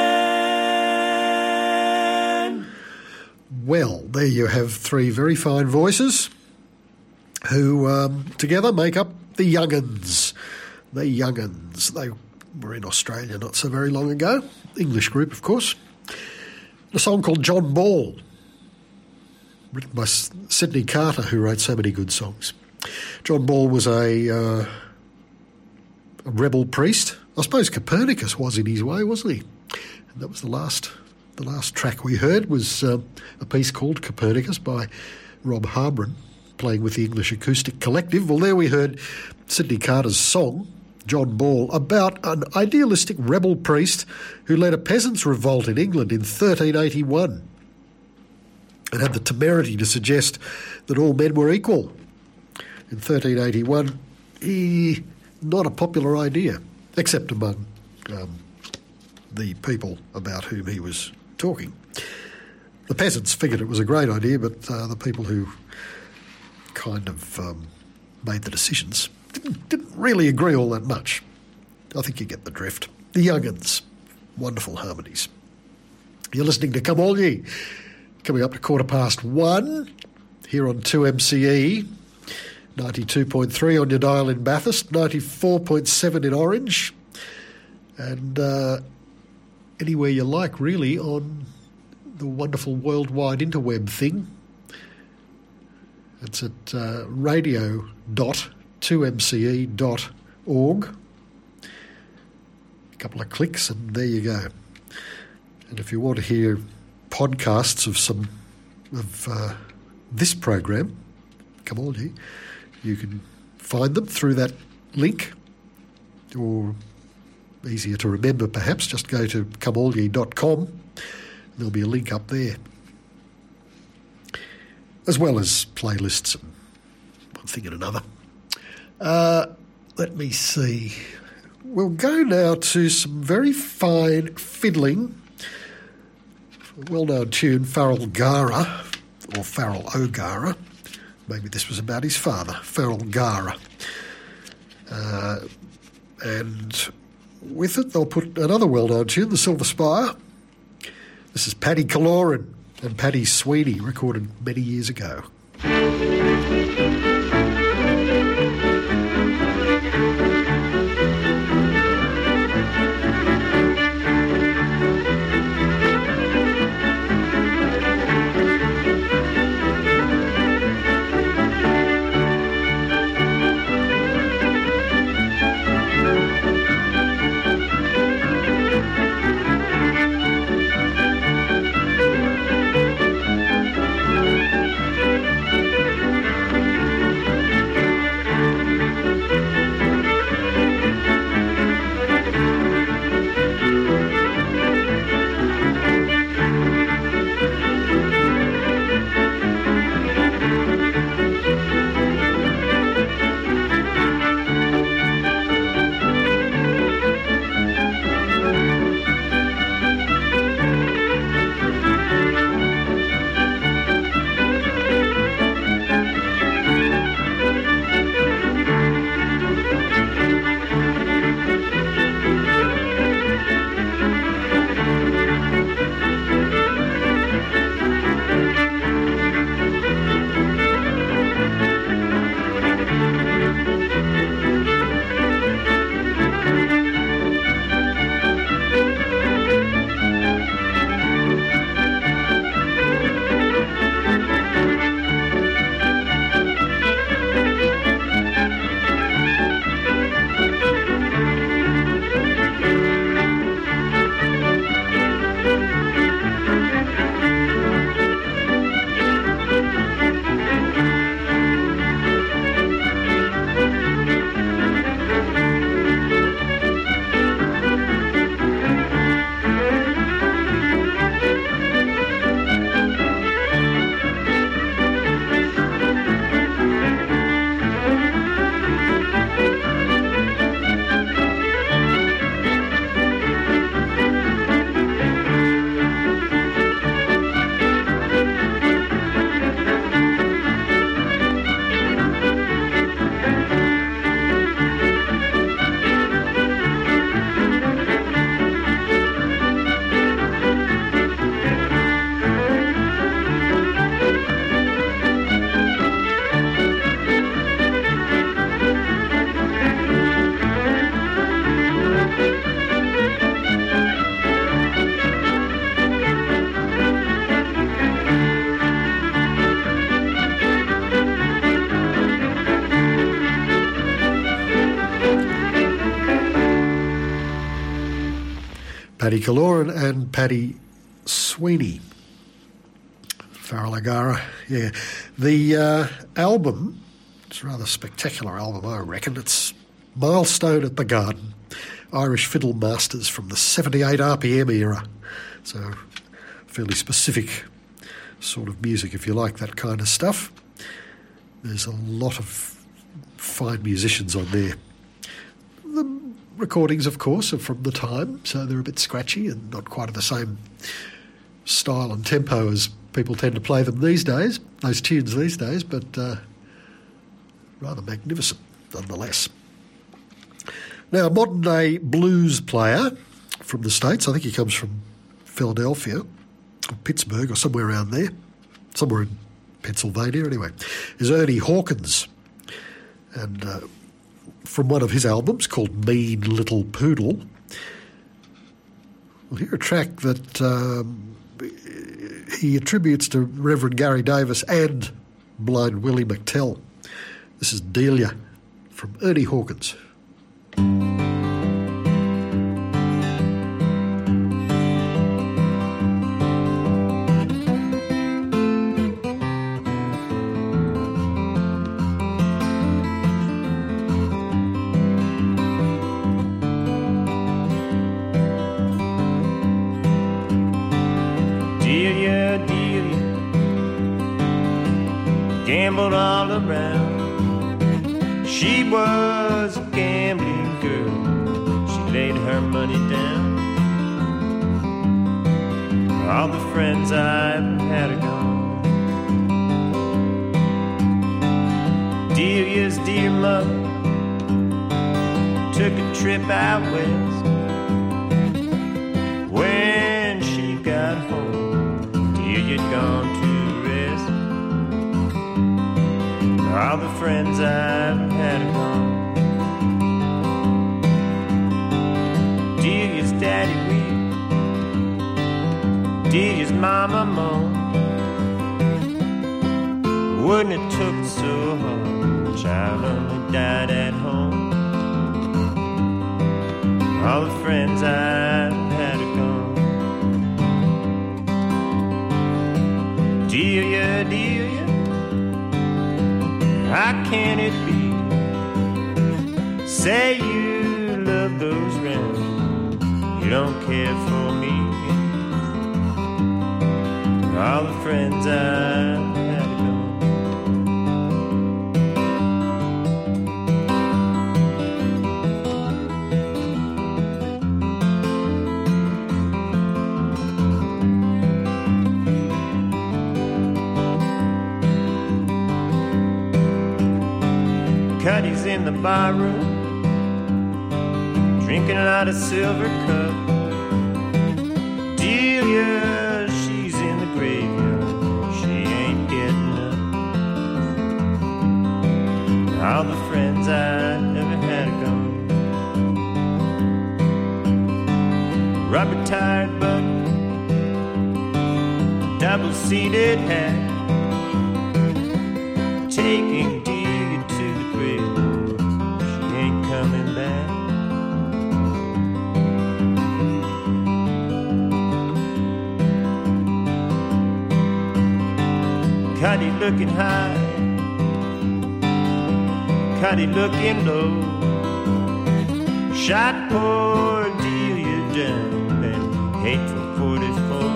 Well, there you have three very fine voices who um, together make up the Young'uns. The Young'uns. They were in Australia not so very long ago. English group, of course. A song called John Bull, written by Sydney Carter, who wrote so many good songs. John Bull was a, uh, a rebel priest. I suppose Copernicus was in his way, wasn't he? And that was the last... The last track we heard was uh, a piece called Copernicus by Rob Harbron, playing with the English Acoustic Collective. Well, there we heard Sydney Carter's song, John Bull, about an idealistic rebel priest who led a peasants' revolt in England in thirteen eighty-one and had the temerity to suggest that all men were equal. In thirteen eighty-one, he, not a popular idea, except among um, the people about whom he was talking. The peasants figured it was a great idea, but uh, the people who kind of um, made the decisions didn't, didn't really agree all that much. I think you get the drift. The Young'uns, wonderful harmonies. You're listening to Come All Ye, coming up to quarter past one here on two M C E, ninety-two point three on your dial in Bathurst, ninety-four point seven in Orange, and uh, anywhere you like, really, on the wonderful worldwide interweb thing. It's at uh, radio dot two m c e dot org. A couple of clicks and there you go. And if you want to hear podcasts of some of uh, this program, come on here, you can find them through that link, or easier to remember perhaps, just go to come all ye dot com. There'll be a link up there, as well as playlists and one thing and another. Uh, let me see. We'll go now to some very fine fiddling. Well-known tune, Farrell Gara, or Farrell O'Gara, maybe this was about his father, Farrell Gara. Uh, and with it, they'll put another well-known tune, The Silver Spire. This is Paddy Kaloran and Paddy Sweeney, recorded many years ago. Paddy Kaloran and Paddy Sweeney. Farrell O'Gara, yeah. The uh, album, it's a rather spectacular album, I reckon. It's Milestone at the Garden, Irish Fiddle Masters from the seventy-eight R P M era. So fairly specific sort of music if you like that kind of stuff. There's a lot of fine musicians on there. The recordings, of course, are from the time, so they're a bit scratchy and not quite of the same style and tempo as people tend to play them these days, those tunes these days, but uh, rather magnificent nonetheless. Now, a modern-day blues player from the States, I think he comes from Philadelphia, or Pittsburgh, or somewhere around there, somewhere in Pennsylvania anyway, is Ernie Hawkins. And uh, from one of his albums called Mean Little Poodle, we'll hear a track that um, he attributes to Reverend Gary Davis and Blind Willie McTell. This is Delia from Ernie Hawkins. Gambled all around. She was a gambling girl. She laid her money down. All the friends I've had are gone. Delia's dear mother took a trip out west. When she got home, Delia'd gone to rest. All the friends I've had are gone. Delia's daddy weep, Delia's mama moan. Wouldn't it took so hard, the child only died at home. All the friends I've had are gone. Delia, Delia, how can it be? Say you love those rounds, you don't care for me. All the friends I've had are gone. Cuddy's in the bar room, drinking out a silver cup. Delia, she's in the graveyard, she ain't getting up. All the friends I never had are gone. Rubber-tired buggy, double-seated hat, taking coming back. Cuddy looking high, Cuddy looking low, shot poor Delia down that hateful forty-four.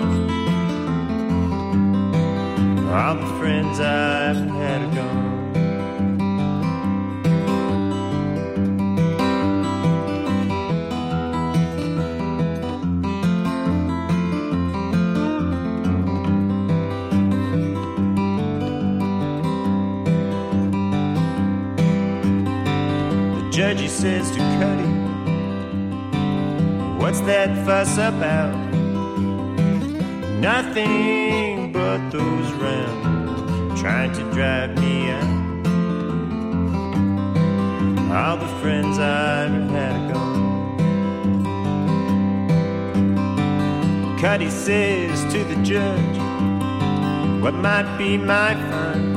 All the friends I've had are gone. Judge, he says to Cuddy, what's that fuss about? Nothing but those rounds trying to drive me out. All the friends I've had are gone. Cuddy says to the judge, what might be my fine?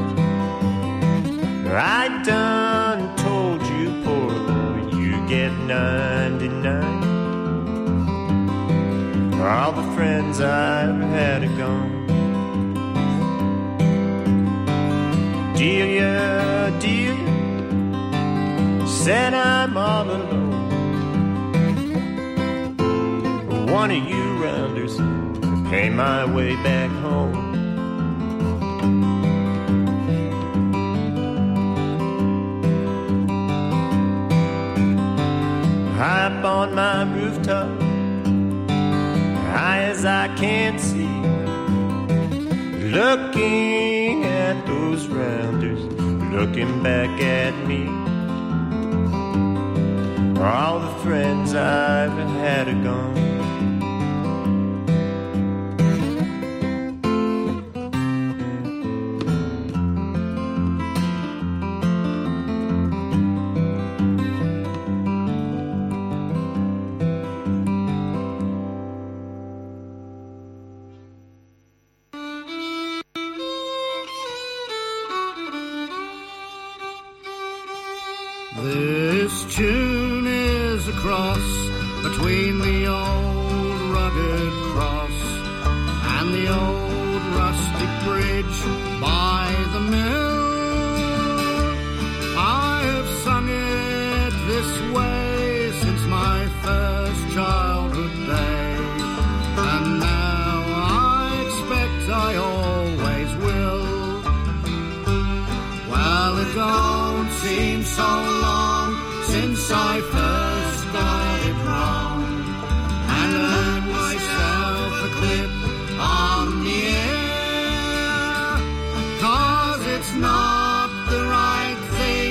I done told you, poor boy, you get ninety-nine. All the friends I've had are gone. Delia, Delia, said I'm all alone. One of you rounders pay my way back home. High up on my rooftop, high as I can see, looking at those rounders, looking back at me. All the friends I've had are gone. This tune is a cross between the old rugged cross and the old rustic bridge by the mill. I have sung it this way since my first childhood day, and now I expect I always will. Well, it don't seem so long since I first got it wrong and earned myself a clip on the ear, 'cause it's not the right thing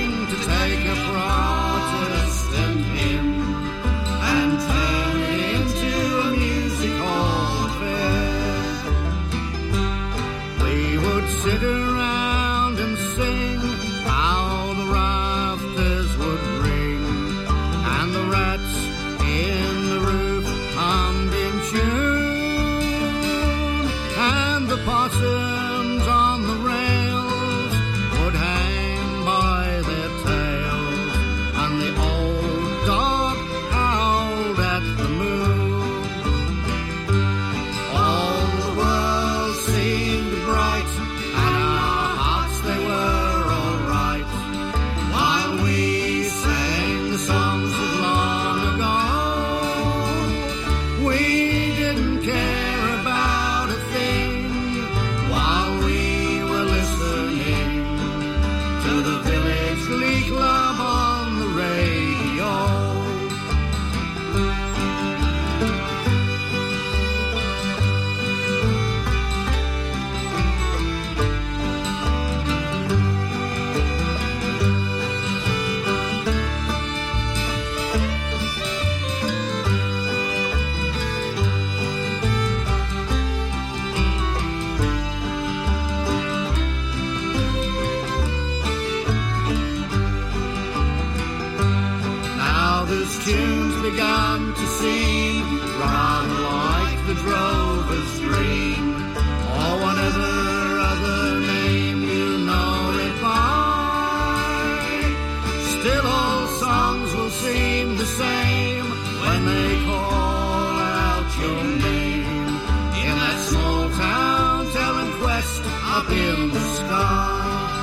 seem rather like the drover's dream, or whatever other name you know it by. Still all songs will seem the same when they call out your name in that small town telling quest up in the sky.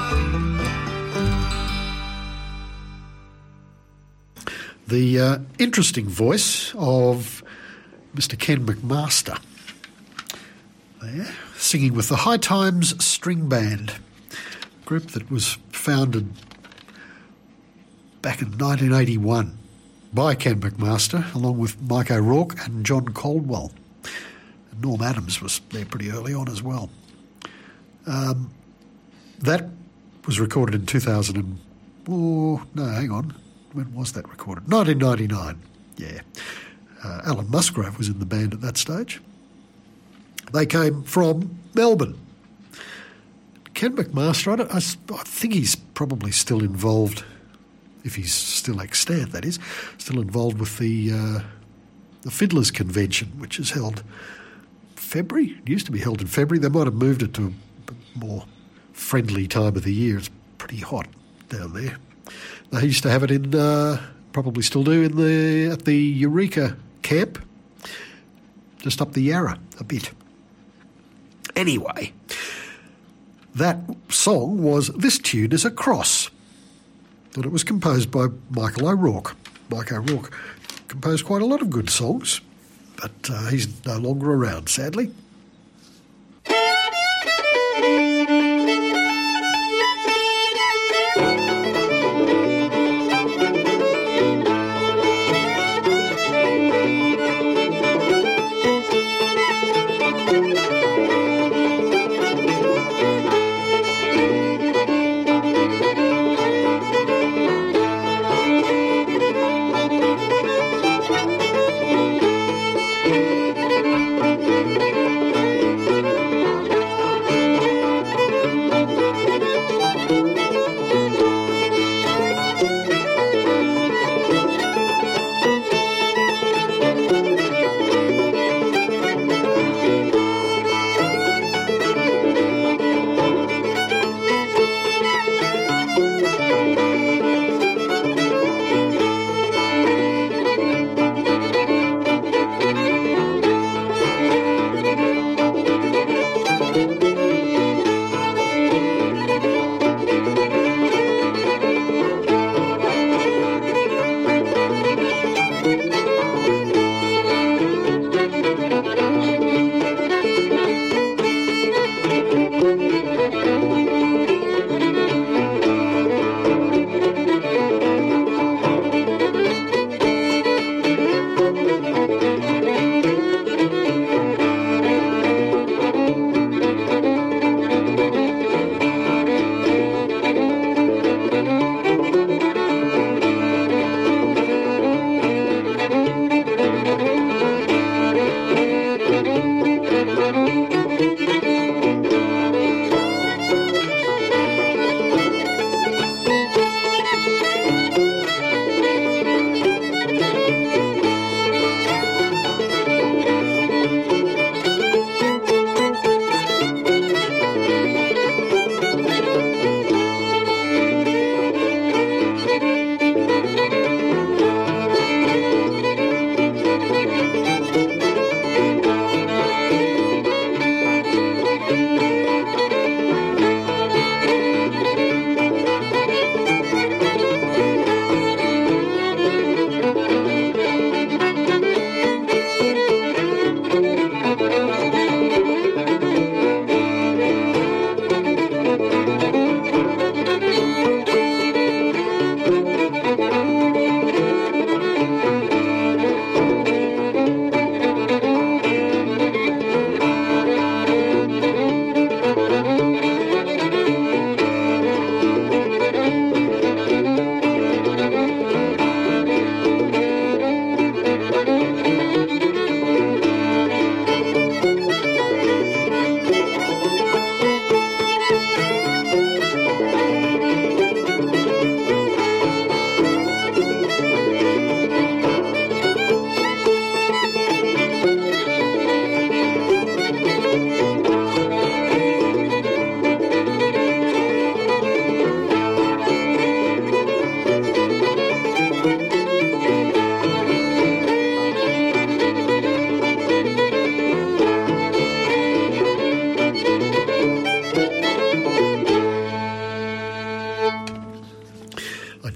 The uh, interesting voice of Mister Ken McMaster there, singing with the High Times String Band, a group that was founded back in nineteen eighty-one by Ken McMaster, along with Mike O'Rourke and John Caldwell. And Norm Adams was there pretty early on as well. Um, that was recorded in two thousand and... Oh, no, hang on. When was that recorded? nineteen ninety-nine, yeah. Uh, Alan Musgrave was in the band at that stage. They came from Melbourne. Ken McMaster, I, don't, I, I think he's probably still involved, if he's still extant, that is, still involved with the uh, the Fiddlers Convention, which is held February. It used to be held in February. They might have moved it to a more friendly time of the year. It's pretty hot down there. They used to have it in, uh, probably still do, in the at the Eureka camp, just up the Yarra a bit. Anyway, that song was This Tune is a Cross, and it was composed by Michael O'Rourke. Mike O'Rourke composed quite a lot of good songs, but uh, he's no longer around, sadly.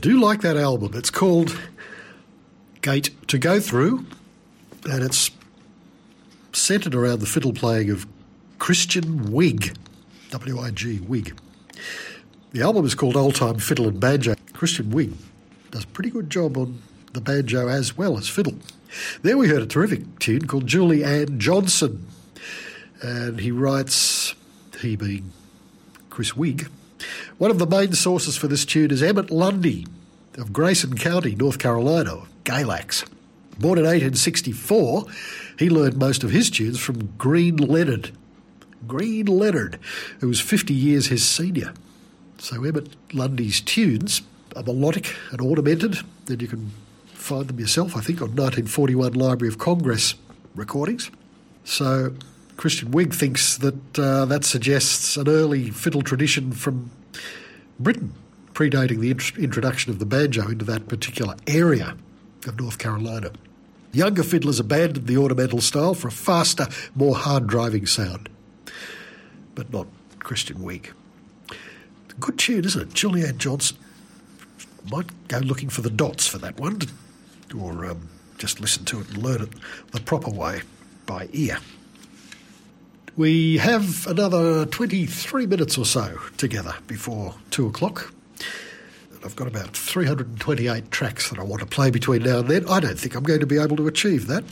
do like that album. It's called Gate to Go Through, and it's centred around the fiddle playing of Christian Wig, W I G, Wig. The album is called Old Time Fiddle and Banjo. Christian Wig does a pretty good job on the banjo as well as fiddle. There we heard a terrific tune called Julie Ann Johnson, and he writes, he being Chris Wig, one of the main sources for this tune is Emmett Lundy of Grayson County, North Carolina, Galax. Born in eighteen sixty-four, he learned most of his tunes from Green Leonard. Green Leonard, who was fifty years his senior. So Emmett Lundy's tunes are melodic and ornamented, and you can find them yourself, I think, on nineteen forty-one Library of Congress recordings. So Christian Wig thinks that uh, that suggests an early fiddle tradition from Britain, predating the int- introduction of the banjo into that particular area of North Carolina. Younger fiddlers abandoned the ornamental style for a faster, more hard-driving sound, but not Christian Wig. Good tune, isn't it? Julie Ann Johnson. Might go looking for the dots for that one, or um, just listen to it and learn it the proper way, by ear. We have another twenty-three minutes or so together before two o'clock. I've got about three hundred twenty-eight tracks that I want to play between now and then. I don't think I'm going to be able to achieve that,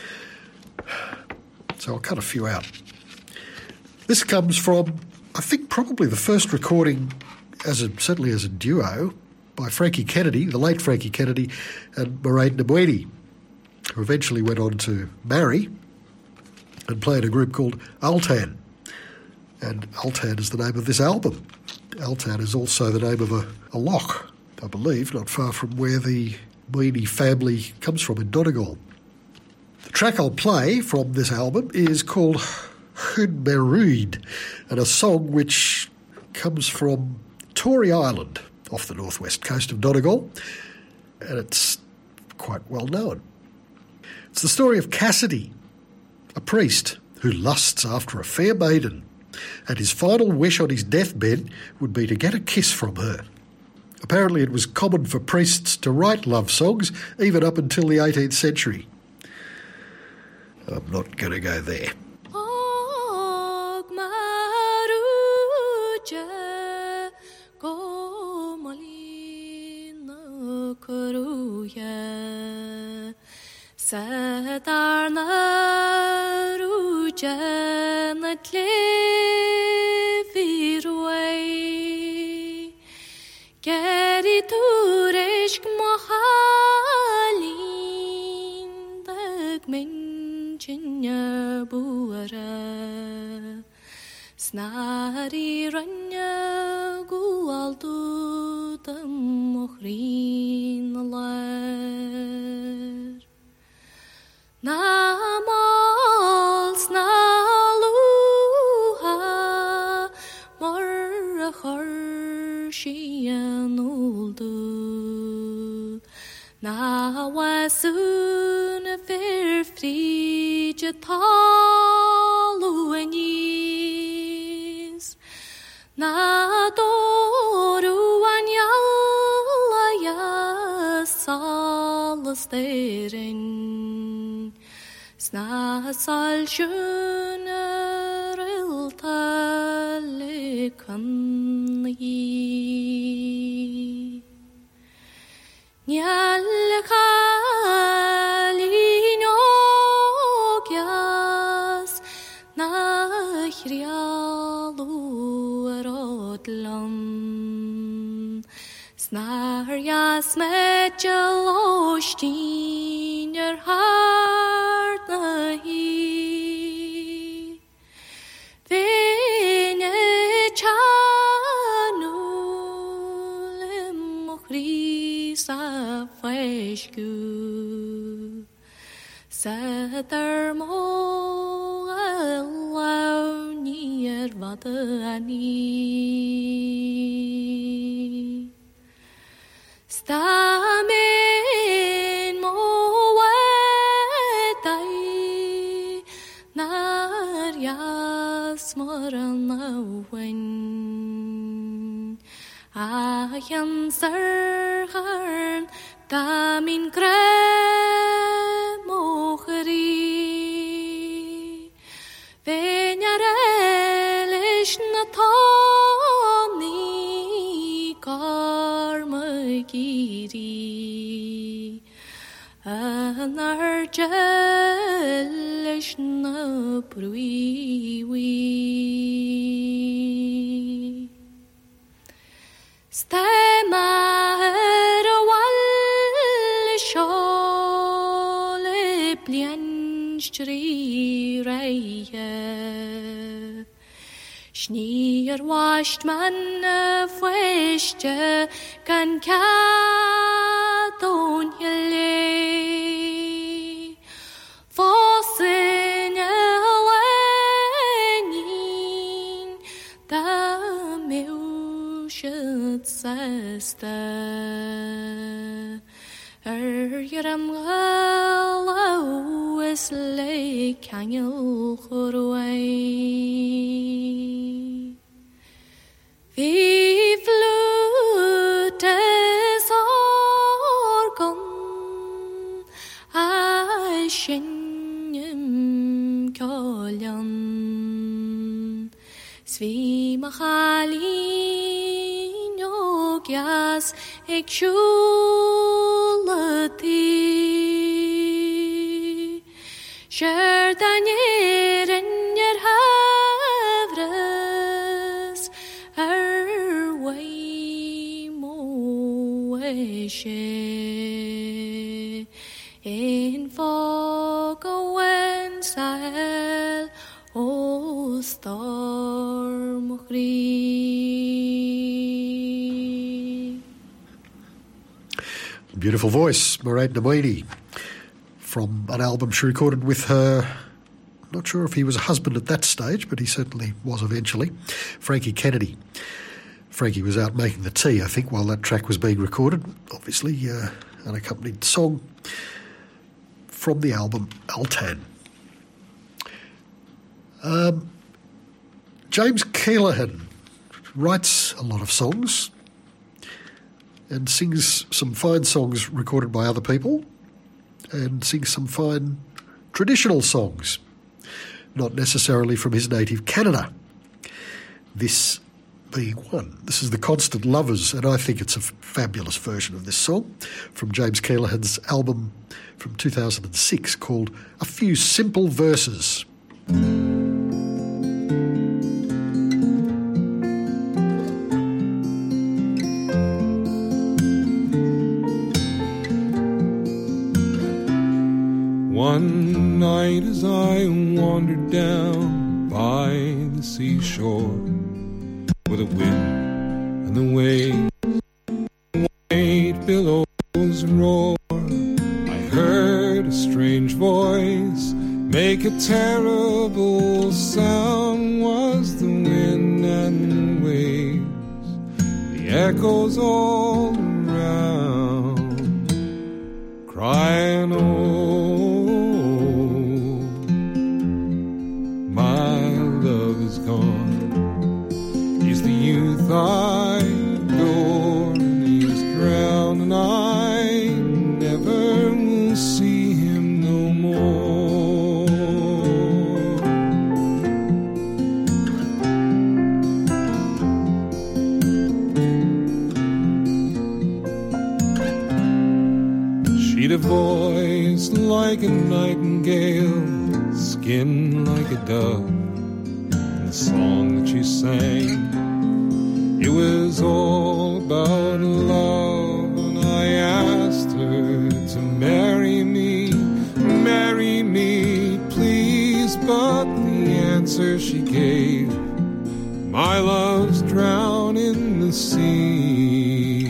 so I'll cut a few out. This comes from, I think, probably the first recording, as a, certainly as a duo, by Frankie Kennedy, the late Frankie Kennedy, and Mairead Namweni, who eventually went on to marry and play in a group called Altan. And Altan is the name of this album. Altan is also the name of a, a loch, I believe, not far from where the Mooney family comes from in Donegal. The track I'll play from this album is called Chun Meruid, and a song which comes from Tory Island, off the northwest coast of Donegal, and it's quite well known. It's the story of Cassidy, a priest who lusts after a fair maiden, and his final wish on his deathbed would be to get a kiss from her. Apparently it was common for priests to write love songs even up until the eighteenth century. I'm not going to go there. Snari ranya gualtu tamukhrin lar Namal snaluha marra kharshiyan oldu Nawasun firfrija taluanis Nadoru anyalla salasterin Sna sal schöner iltalikanni Nyal kalinyokjas nachrialu rodlam Snarjas metjelostiner hart nahi Vene chanu lemokhrisa feshku Satarmo alaunir vatani Stamen moetai Naryas moranawen Ayan sarhan tamin kre mohri Venyarelish natani karmagiri Anarjelish napruiwi Stema erwal shole plianstri reihe Schnier wascht man fweste kan katon hele Fossen alenin da meu Sesta Er yaram galo es le kangel khorway Vi flutes orgon Ashenyem kolyan Svi machali Yes, ik shulati. Share danyer in your havres, er way mo eshe in fog when sail o storm Beautiful voice, Mairead Namoini, from an album she recorded with her, not sure if he was a husband at that stage, but he certainly was eventually, Frankie Kennedy. Frankie was out making the tea, I think, while that track was being recorded. Obviously, uh, an accompanied song from the album Altan. Um, James Keelaghan writes a lot of songs and sings some fine songs recorded by other people and sings some fine traditional songs, not necessarily from his native Canada. This being one. This is The Constant Lovers, and I think it's a fabulous version of this song from James Keelaghan's album from two thousand six called A Few Simple Verses. One night as I wandered down by the seashore, with the wind and the waves, white billows roar, I heard a strange voice make a terrible sound. Was the wind and waves, the echoes all around, crying, oh, I adore, and he's drowned, and I never will see him no more. She'd a voice like a nightingale, skin like a dove, and the song that she sang, it was all about love. And I asked her to marry me, marry me, please. But the answer she gave, my love's drowned in the sea.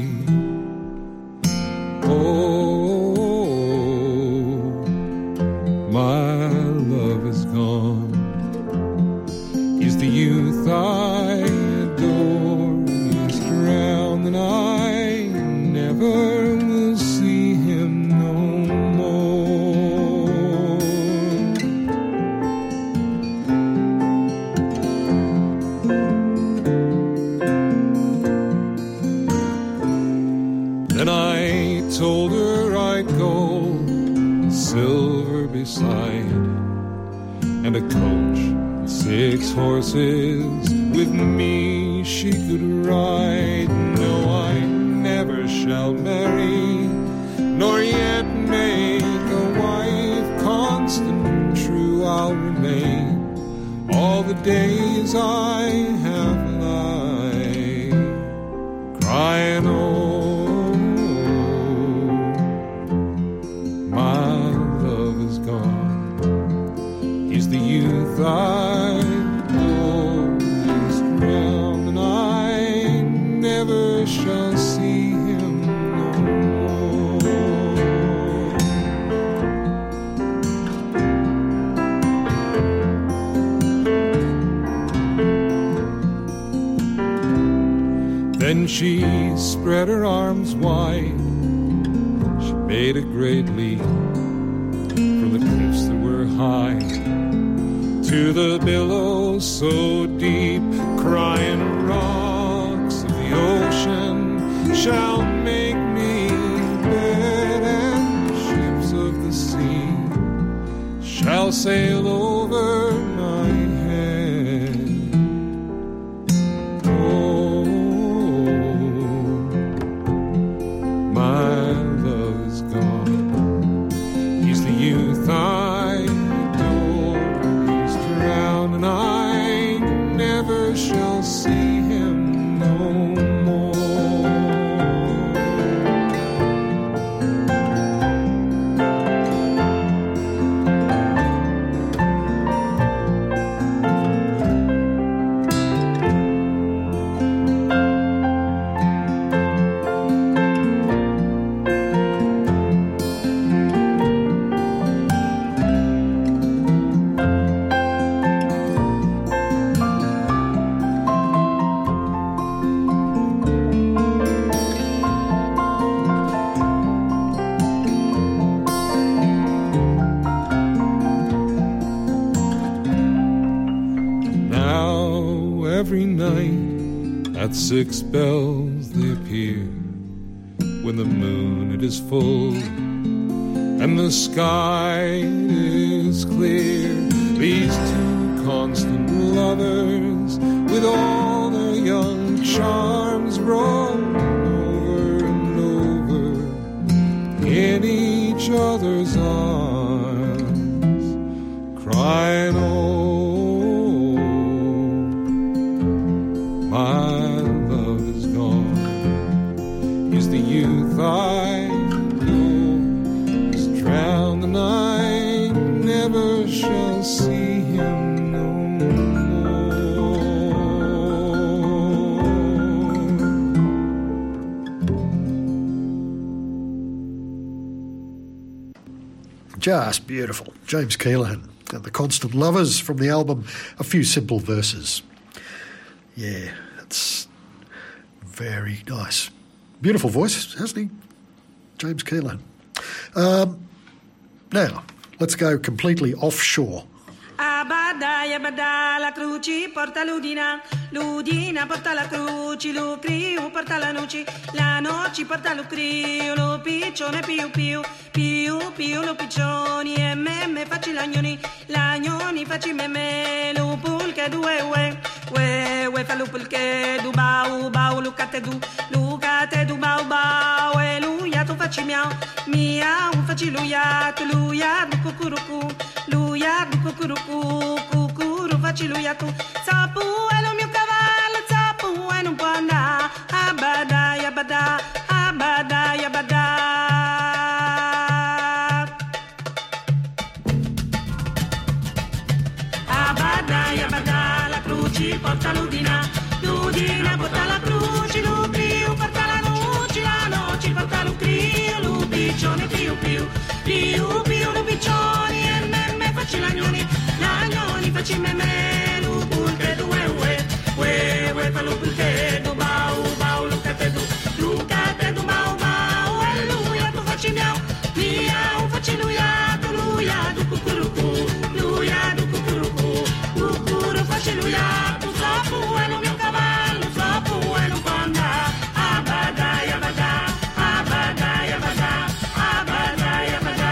Oh, my love is gone. Is the youth I and I never will see him no more. horses with me she could ride. No, I never shall marry, nor yet make a wife. Constant and true I'll remain all the days I have life, crying oh, my love is gone. He's the youth I know, he's drowned, and I never shall see him no more. Then she spread her arms wide, she made a great leap from the cliffs that were high to the billows so deep, crying rocks of the ocean shall make me bed, and ships of the sea shall sail over my head. Oh, my love is gone. He's the youth I adore. He's drowned, and I never shall see him no more. Now every night at six bells they appear, when the moon it is full and the sky is clear. These two constant lovers with all their young charms roll over and over in each other's arms, crying oh, my love is gone. He's the youth I know, he's drowned, and I never shall see him no more. Just beautiful. James Keelan and the Constant Lovers from the album A Few Simple Verses. Yeah, it's very nice. Beautiful voice, hasn't he? James Keelan. Um, now, let's go completely offshore. Abada, abada, la cruci porta l'udina, l'udina porta la cruci, lo criu porta la noci, la noci porta lo criu, lo piccione più più, più più lo piccioni, e me me facci l'agnoni, l'agnoni facci me me, lo pulche due ue, ue ue fa lo pulche du bau bau, lucate du, lucate du bau bau, e luia tu facci miau, miau facci luia, tu luia du cucurucu, luia du cucurucu. Cucuru facci lui a tu, Zapu è lo mio cavallo, Zapu e non può andare, abadai abadà, abadai abadà. Abadai abadà, la cruci porta l'udina, l'udina porta la cruci, l'ubriu porta la noci, la noci porta l'ubriu, l'ubiccione più più, più più l'ubiccioni, e me me facci l'agnoni, l'agnoni facci me me, lu pulche du ue ue, ue ue fa lu pulche du bau bau, lucate du, lucate du bau bau, e luia tu facci miau, miau facci luia tu, luia du cucurucu, luia du cucurucu, cucuru facci luia tu, Zapu è lo mio cavallo, Zapu è lo panda, abadai abadà, abadai abadà, abadai abadà.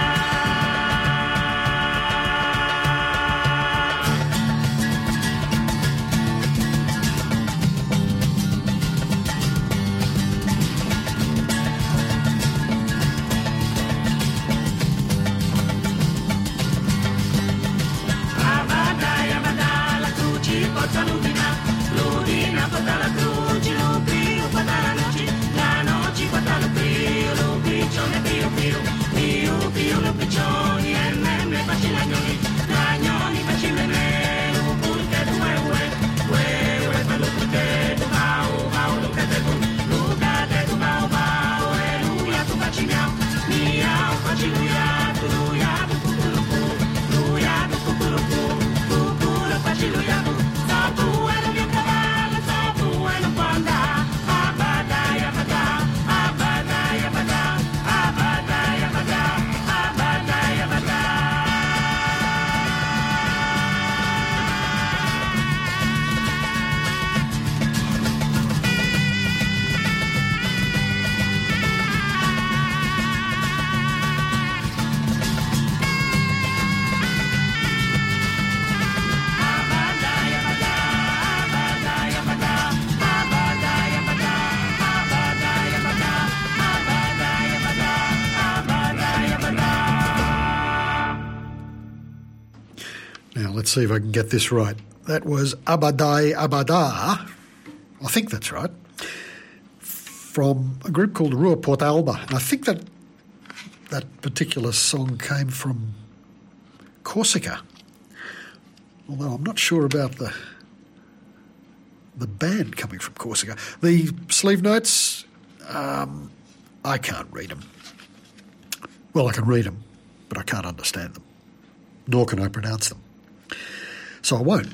let's see if I can get this right. That was Abadai Abada, I think that's right, from a group called Rua Port Alba. And I think that that particular song came from Corsica, although I'm not sure about the the band coming from Corsica. The sleeve notes, um, I can't read them. Well, I can read them, but I can't understand them, nor can I pronounce them. So I won't.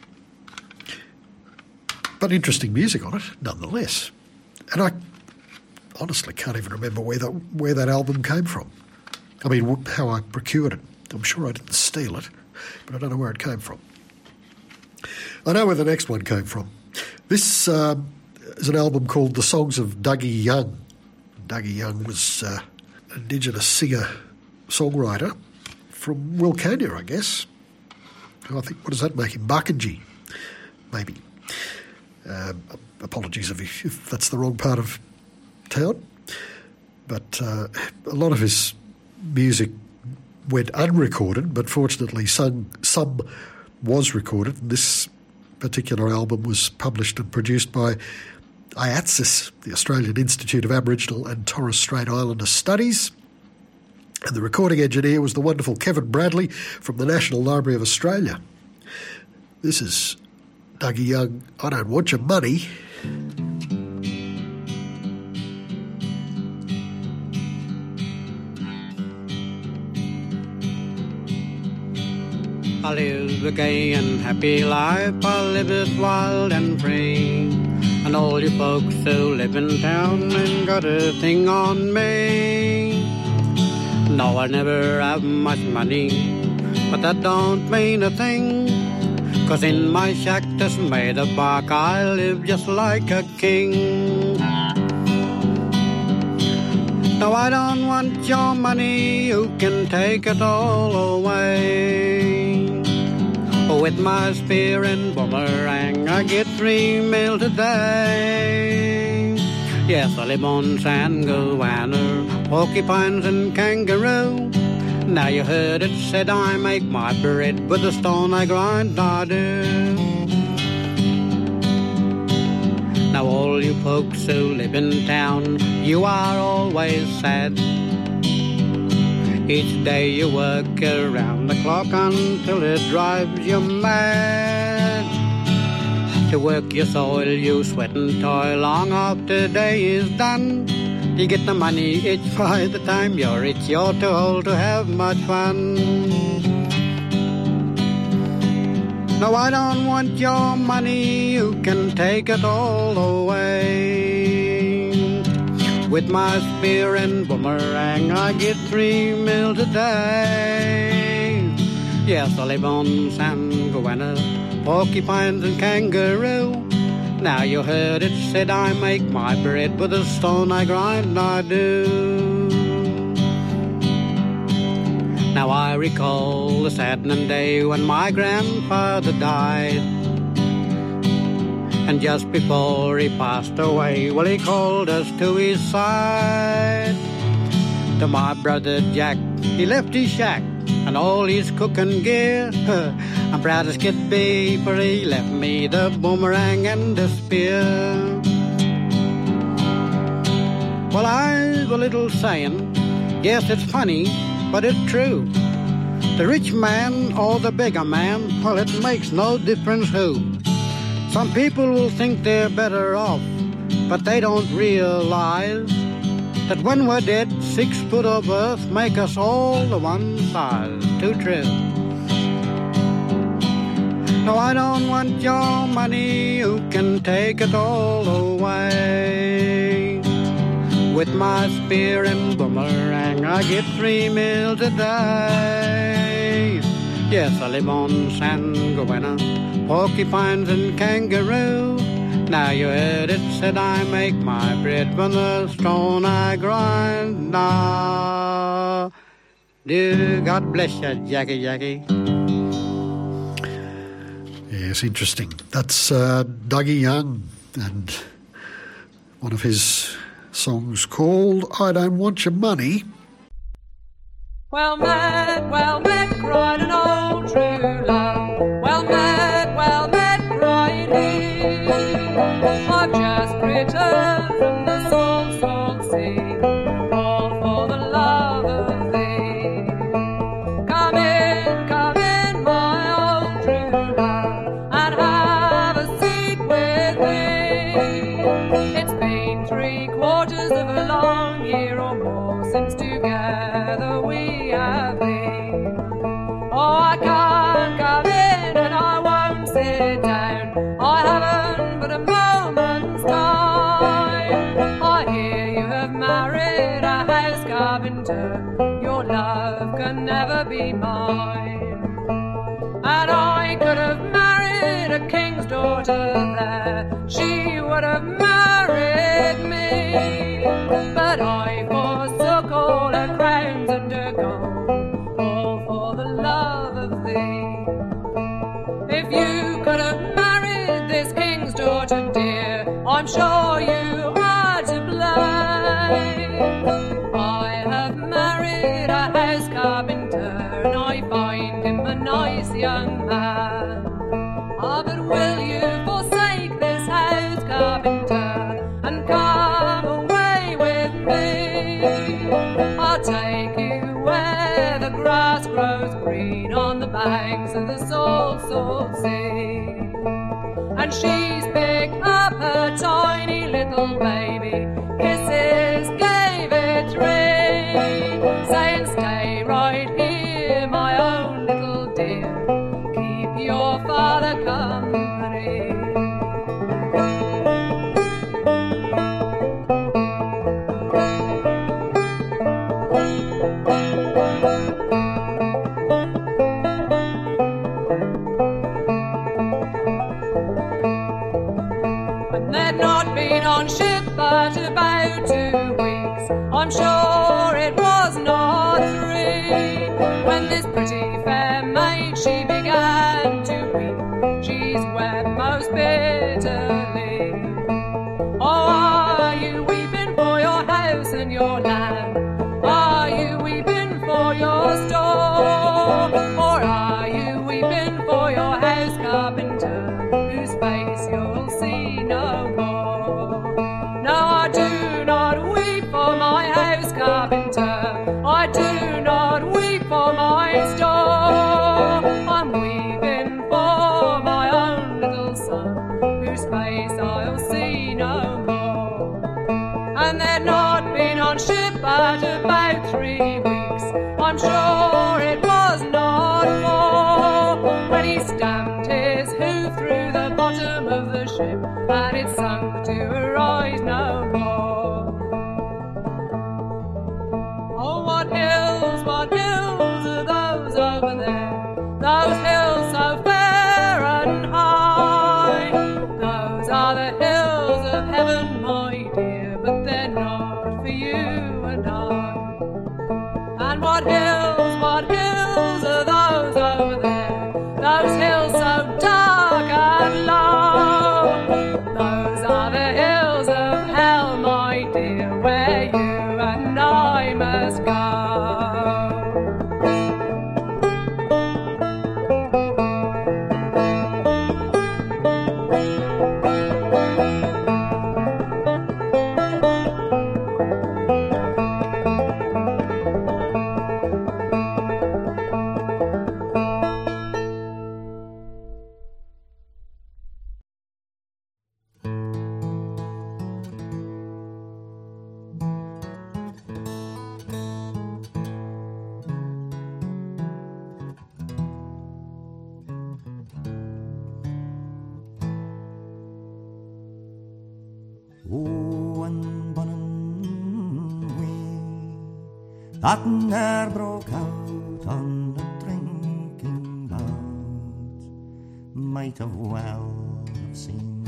But interesting music on it, nonetheless. And I honestly can't even remember where that, where that album came from. I mean, how I procured it. I'm sure I didn't steal it, but I don't know where it came from. I know where the next one came from. This um, is an album called The Songs of Dougie Young. Dougie Young was uh, an Indigenous singer-songwriter from Wilcannia, I guess. I think, what does that make him? Barkindji, maybe. Um, apologies if, if that's the wrong part of town. But uh, a lot of his music went unrecorded, but fortunately some, some was recorded. And this particular album was published and produced by I A T S I S, the Australian Institute of Aboriginal and Torres Strait Islander Studies. And the recording engineer was the wonderful Kevin Bradley from the National Library of Australia. This is Dougie Young, I Don't Want Your Money. I live a gay and happy life, I live it wild and free. And all you folks who live in town ain't got a thing on me. No, I never have much money, but that don't mean a thing. 'Cause in my shack that's made of bark, I live just like a king. No, I don't want your money, you can take it all away. With my spear and boomerang, I get three meals a day. Yes, I live on Sangoanna, porcupines and kangaroo. Now you heard it said I make my bread with the stone I grind, I do. Now all you folks who live in town, you are always sad. Each day you work around the clock until it drives you mad. To work your soil you sweat and toil long after day is done. You get the money each by the time you're rich, you're too old to have much fun. No, I don't want your money, you can take it all away. With my spear and boomerang, I get three meals a day. Yes, I live on Sangoanna, porcupines and kangaroo. Now you heard it said I make my bread with a stone I grind, I do. Now I recall the saddening day when my grandfather died. And just before he passed away, well, he called us to his side. To my brother Jack, he left his shack and all his cooking gear. I'm proud as could be, for he left me the boomerang and the spear. Well, I've a little saying, yes, it's funny, but it's true. The rich man or the beggar man, well, it makes no difference who. Some people will think they're better off, but they don't realize that when we're dead, six foot of earth make us all the one size. Too true. No, I don't want your money, you can take it all away. With my spear and boomerang, I get three meals a day. Yes, I live on Sangoanna, porcupines and kangaroo. Now you heard it said I make my bread from the stone I grind. Now, dear God bless you, Jackie, Jackie. Yes, interesting. That's uh, Dougie Young and one of his songs called I Don't Want Your Money. Well met, well met, cried an old true love. daughter there, she would have married me. But I forsook all her crowns and her gold, all for the love of thee. If you could have married this king's daughter dear, I'm sure you are to blame. I have married a house carpenter, and I find him a nice young man. Ah, but will you forsake this house carpenter and come away with me? I'll take you where the grass grows green on the banks of the salt, salt sea. And she's picked up her tiny little baby, kisses gave it three, saying stay right here, my own little dear, keep your father company. And they'd not been on ship but about two weeks, I'm sure it was not three, when this pretty fair maid she began to weep. She's wept most bitterly. Oh, are you weeping for your house and your land? Are you weeping for your store? Or are you weeping for your house carpenter, whose face you'll see no more? No, I do not weep for my house carpenter, I do not weep for my store. I'm weeping for my own little son, whose face I'll see no more. And they'd not been on ship but about three weeks, I'm sure it was not more, when he stamped his hoof through the bottom of the ship, and it sunk to arise no more. Oh, what hills, what hills are those over there, those hills so fair and high. Those are the hills of heaven, my dear, but they're not for you and I. And what hills, what hills are those over there, those hills so dark and low. Those are the hills of hell, my dear, where you and I must go. That ne'er broke out on the drinking bout might have well have seen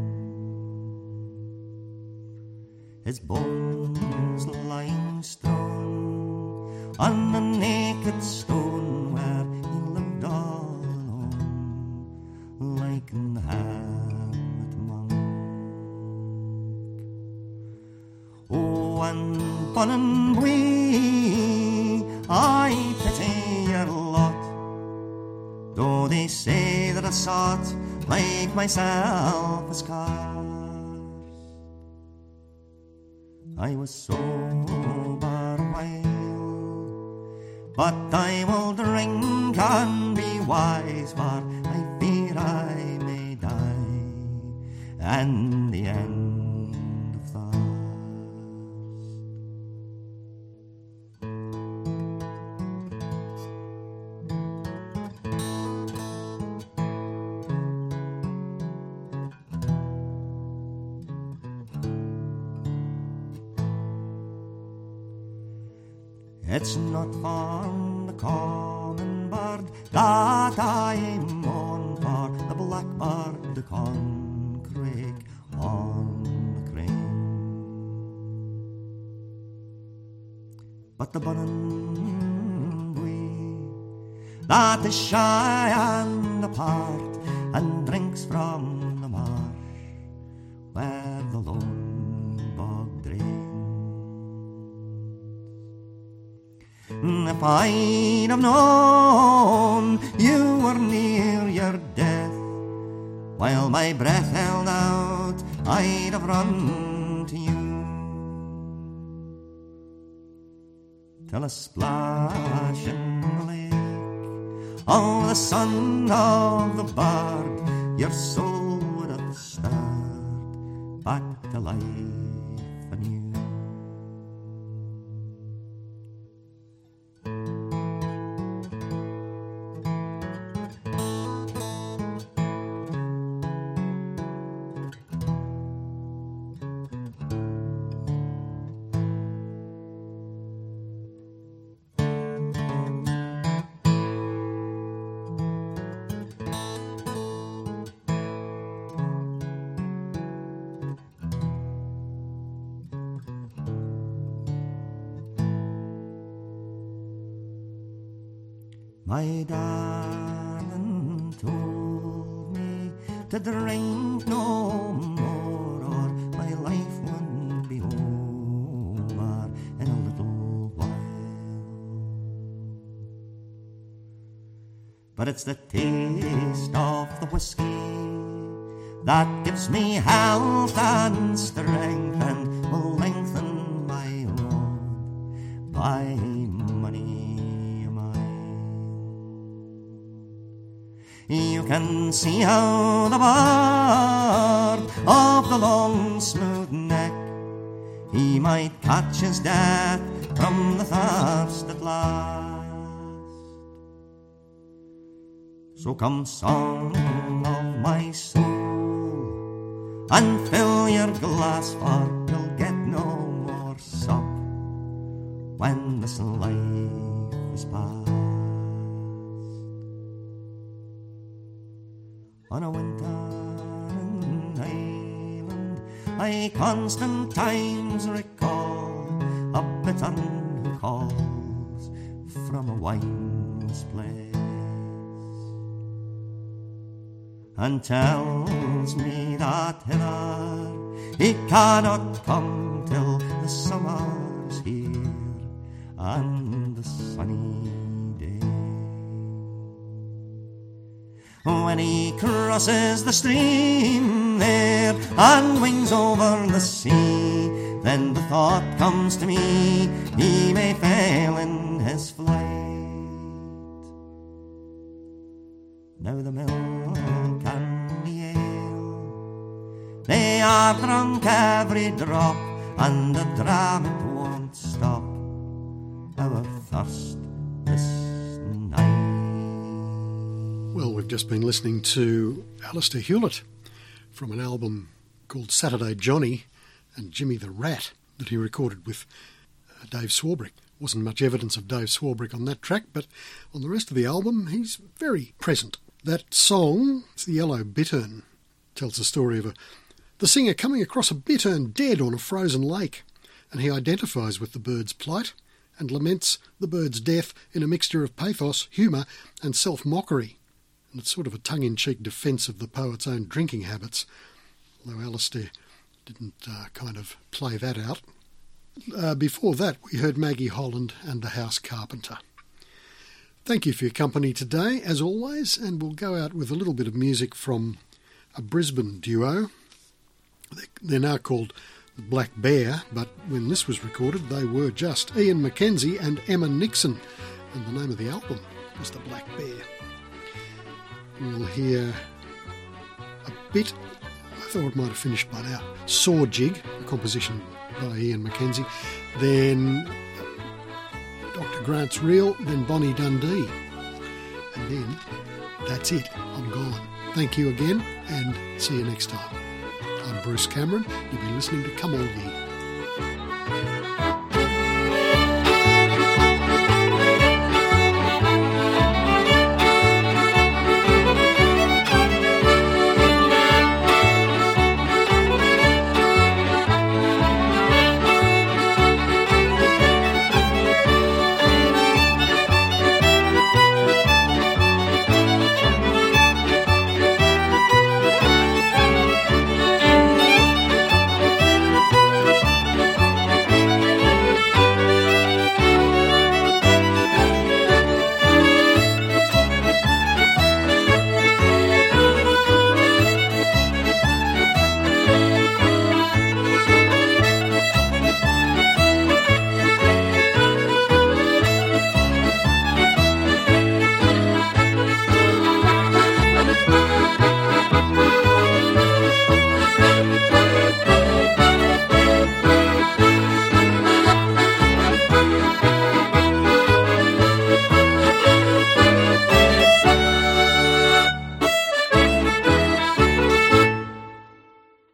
his bones lying strewn on the naked stone where he lived all alone, like an hermit monk. Oh, and Bunanbuie, I pity your lot, though they say that a sot like myself is cursed. I was sober while, but I will drink and be wise, for I fear I may die, and the end of thirst. It's not for the common bird that I mourn, for the blackbird the Concrake on the Crane. But the bunnin' boy that is shy and apart and drinks from the marsh where the lone bog drains. If I'd have known you were near your death, while my breath held out, I'd have run to you. Till a splash in the lake, oh, the son of the bard, your soul would have stirred back to life anew. My darling told me to drink no more, or my life wouldn't be over in a little while. But it's the taste of the whiskey that gives me health and strength and will lengthen my road by you can see how the bard of the long smooth neck, he might catch his death from the thirst at last. So come, song of my soul, and fill your glass, for you'll get no more sup when this life is past. On a winter island I constant times recall a bittern who calls from a wine's place and tells me that hither he cannot come till the summer's here and the sunny day. When he crosses the stream there and wings over the sea, then the thought comes to me he may fail in his flight. Now the milk and the ale, they are drunk every drop, and the dram it won't stop our thirst this night. Well, we've just been listening to Alistair Hewlett from an album called Saturday Johnny and Jimmy the Rat that he recorded with uh, Dave Swarbrick. Wasn't much evidence of Dave Swarbrick on that track, but on the rest of the album he's very present. That song, it's the Yellow Bittern, tells the story of a, the singer coming across a bittern dead on a frozen lake, and he identifies with the bird's plight and laments the bird's death in a mixture of pathos, humour and self-mockery. And it's sort of a tongue-in-cheek defence of the poet's own drinking habits, although Alistair didn't uh, kind of play that out. Uh, before that, we heard Maggie Holland and the House Carpenter. Thank you for your company today, as always, and we'll go out with a little bit of music from a Brisbane duo. They're now called the Black Bear, but when this was recorded, they were just Ian McKenzie and Emma Nixon, and the name of the album was The Black Bear. We'll hear a bit, I thought it might have finished by now, Saw Jig, a composition by Ian McKenzie, then Doctor Grant's Reel, then Bonnie Dundee, and then that's it, I'm gone. Thank you again, and see you next time. I'm Bruce Cameron, you've been listening to Come All Ye.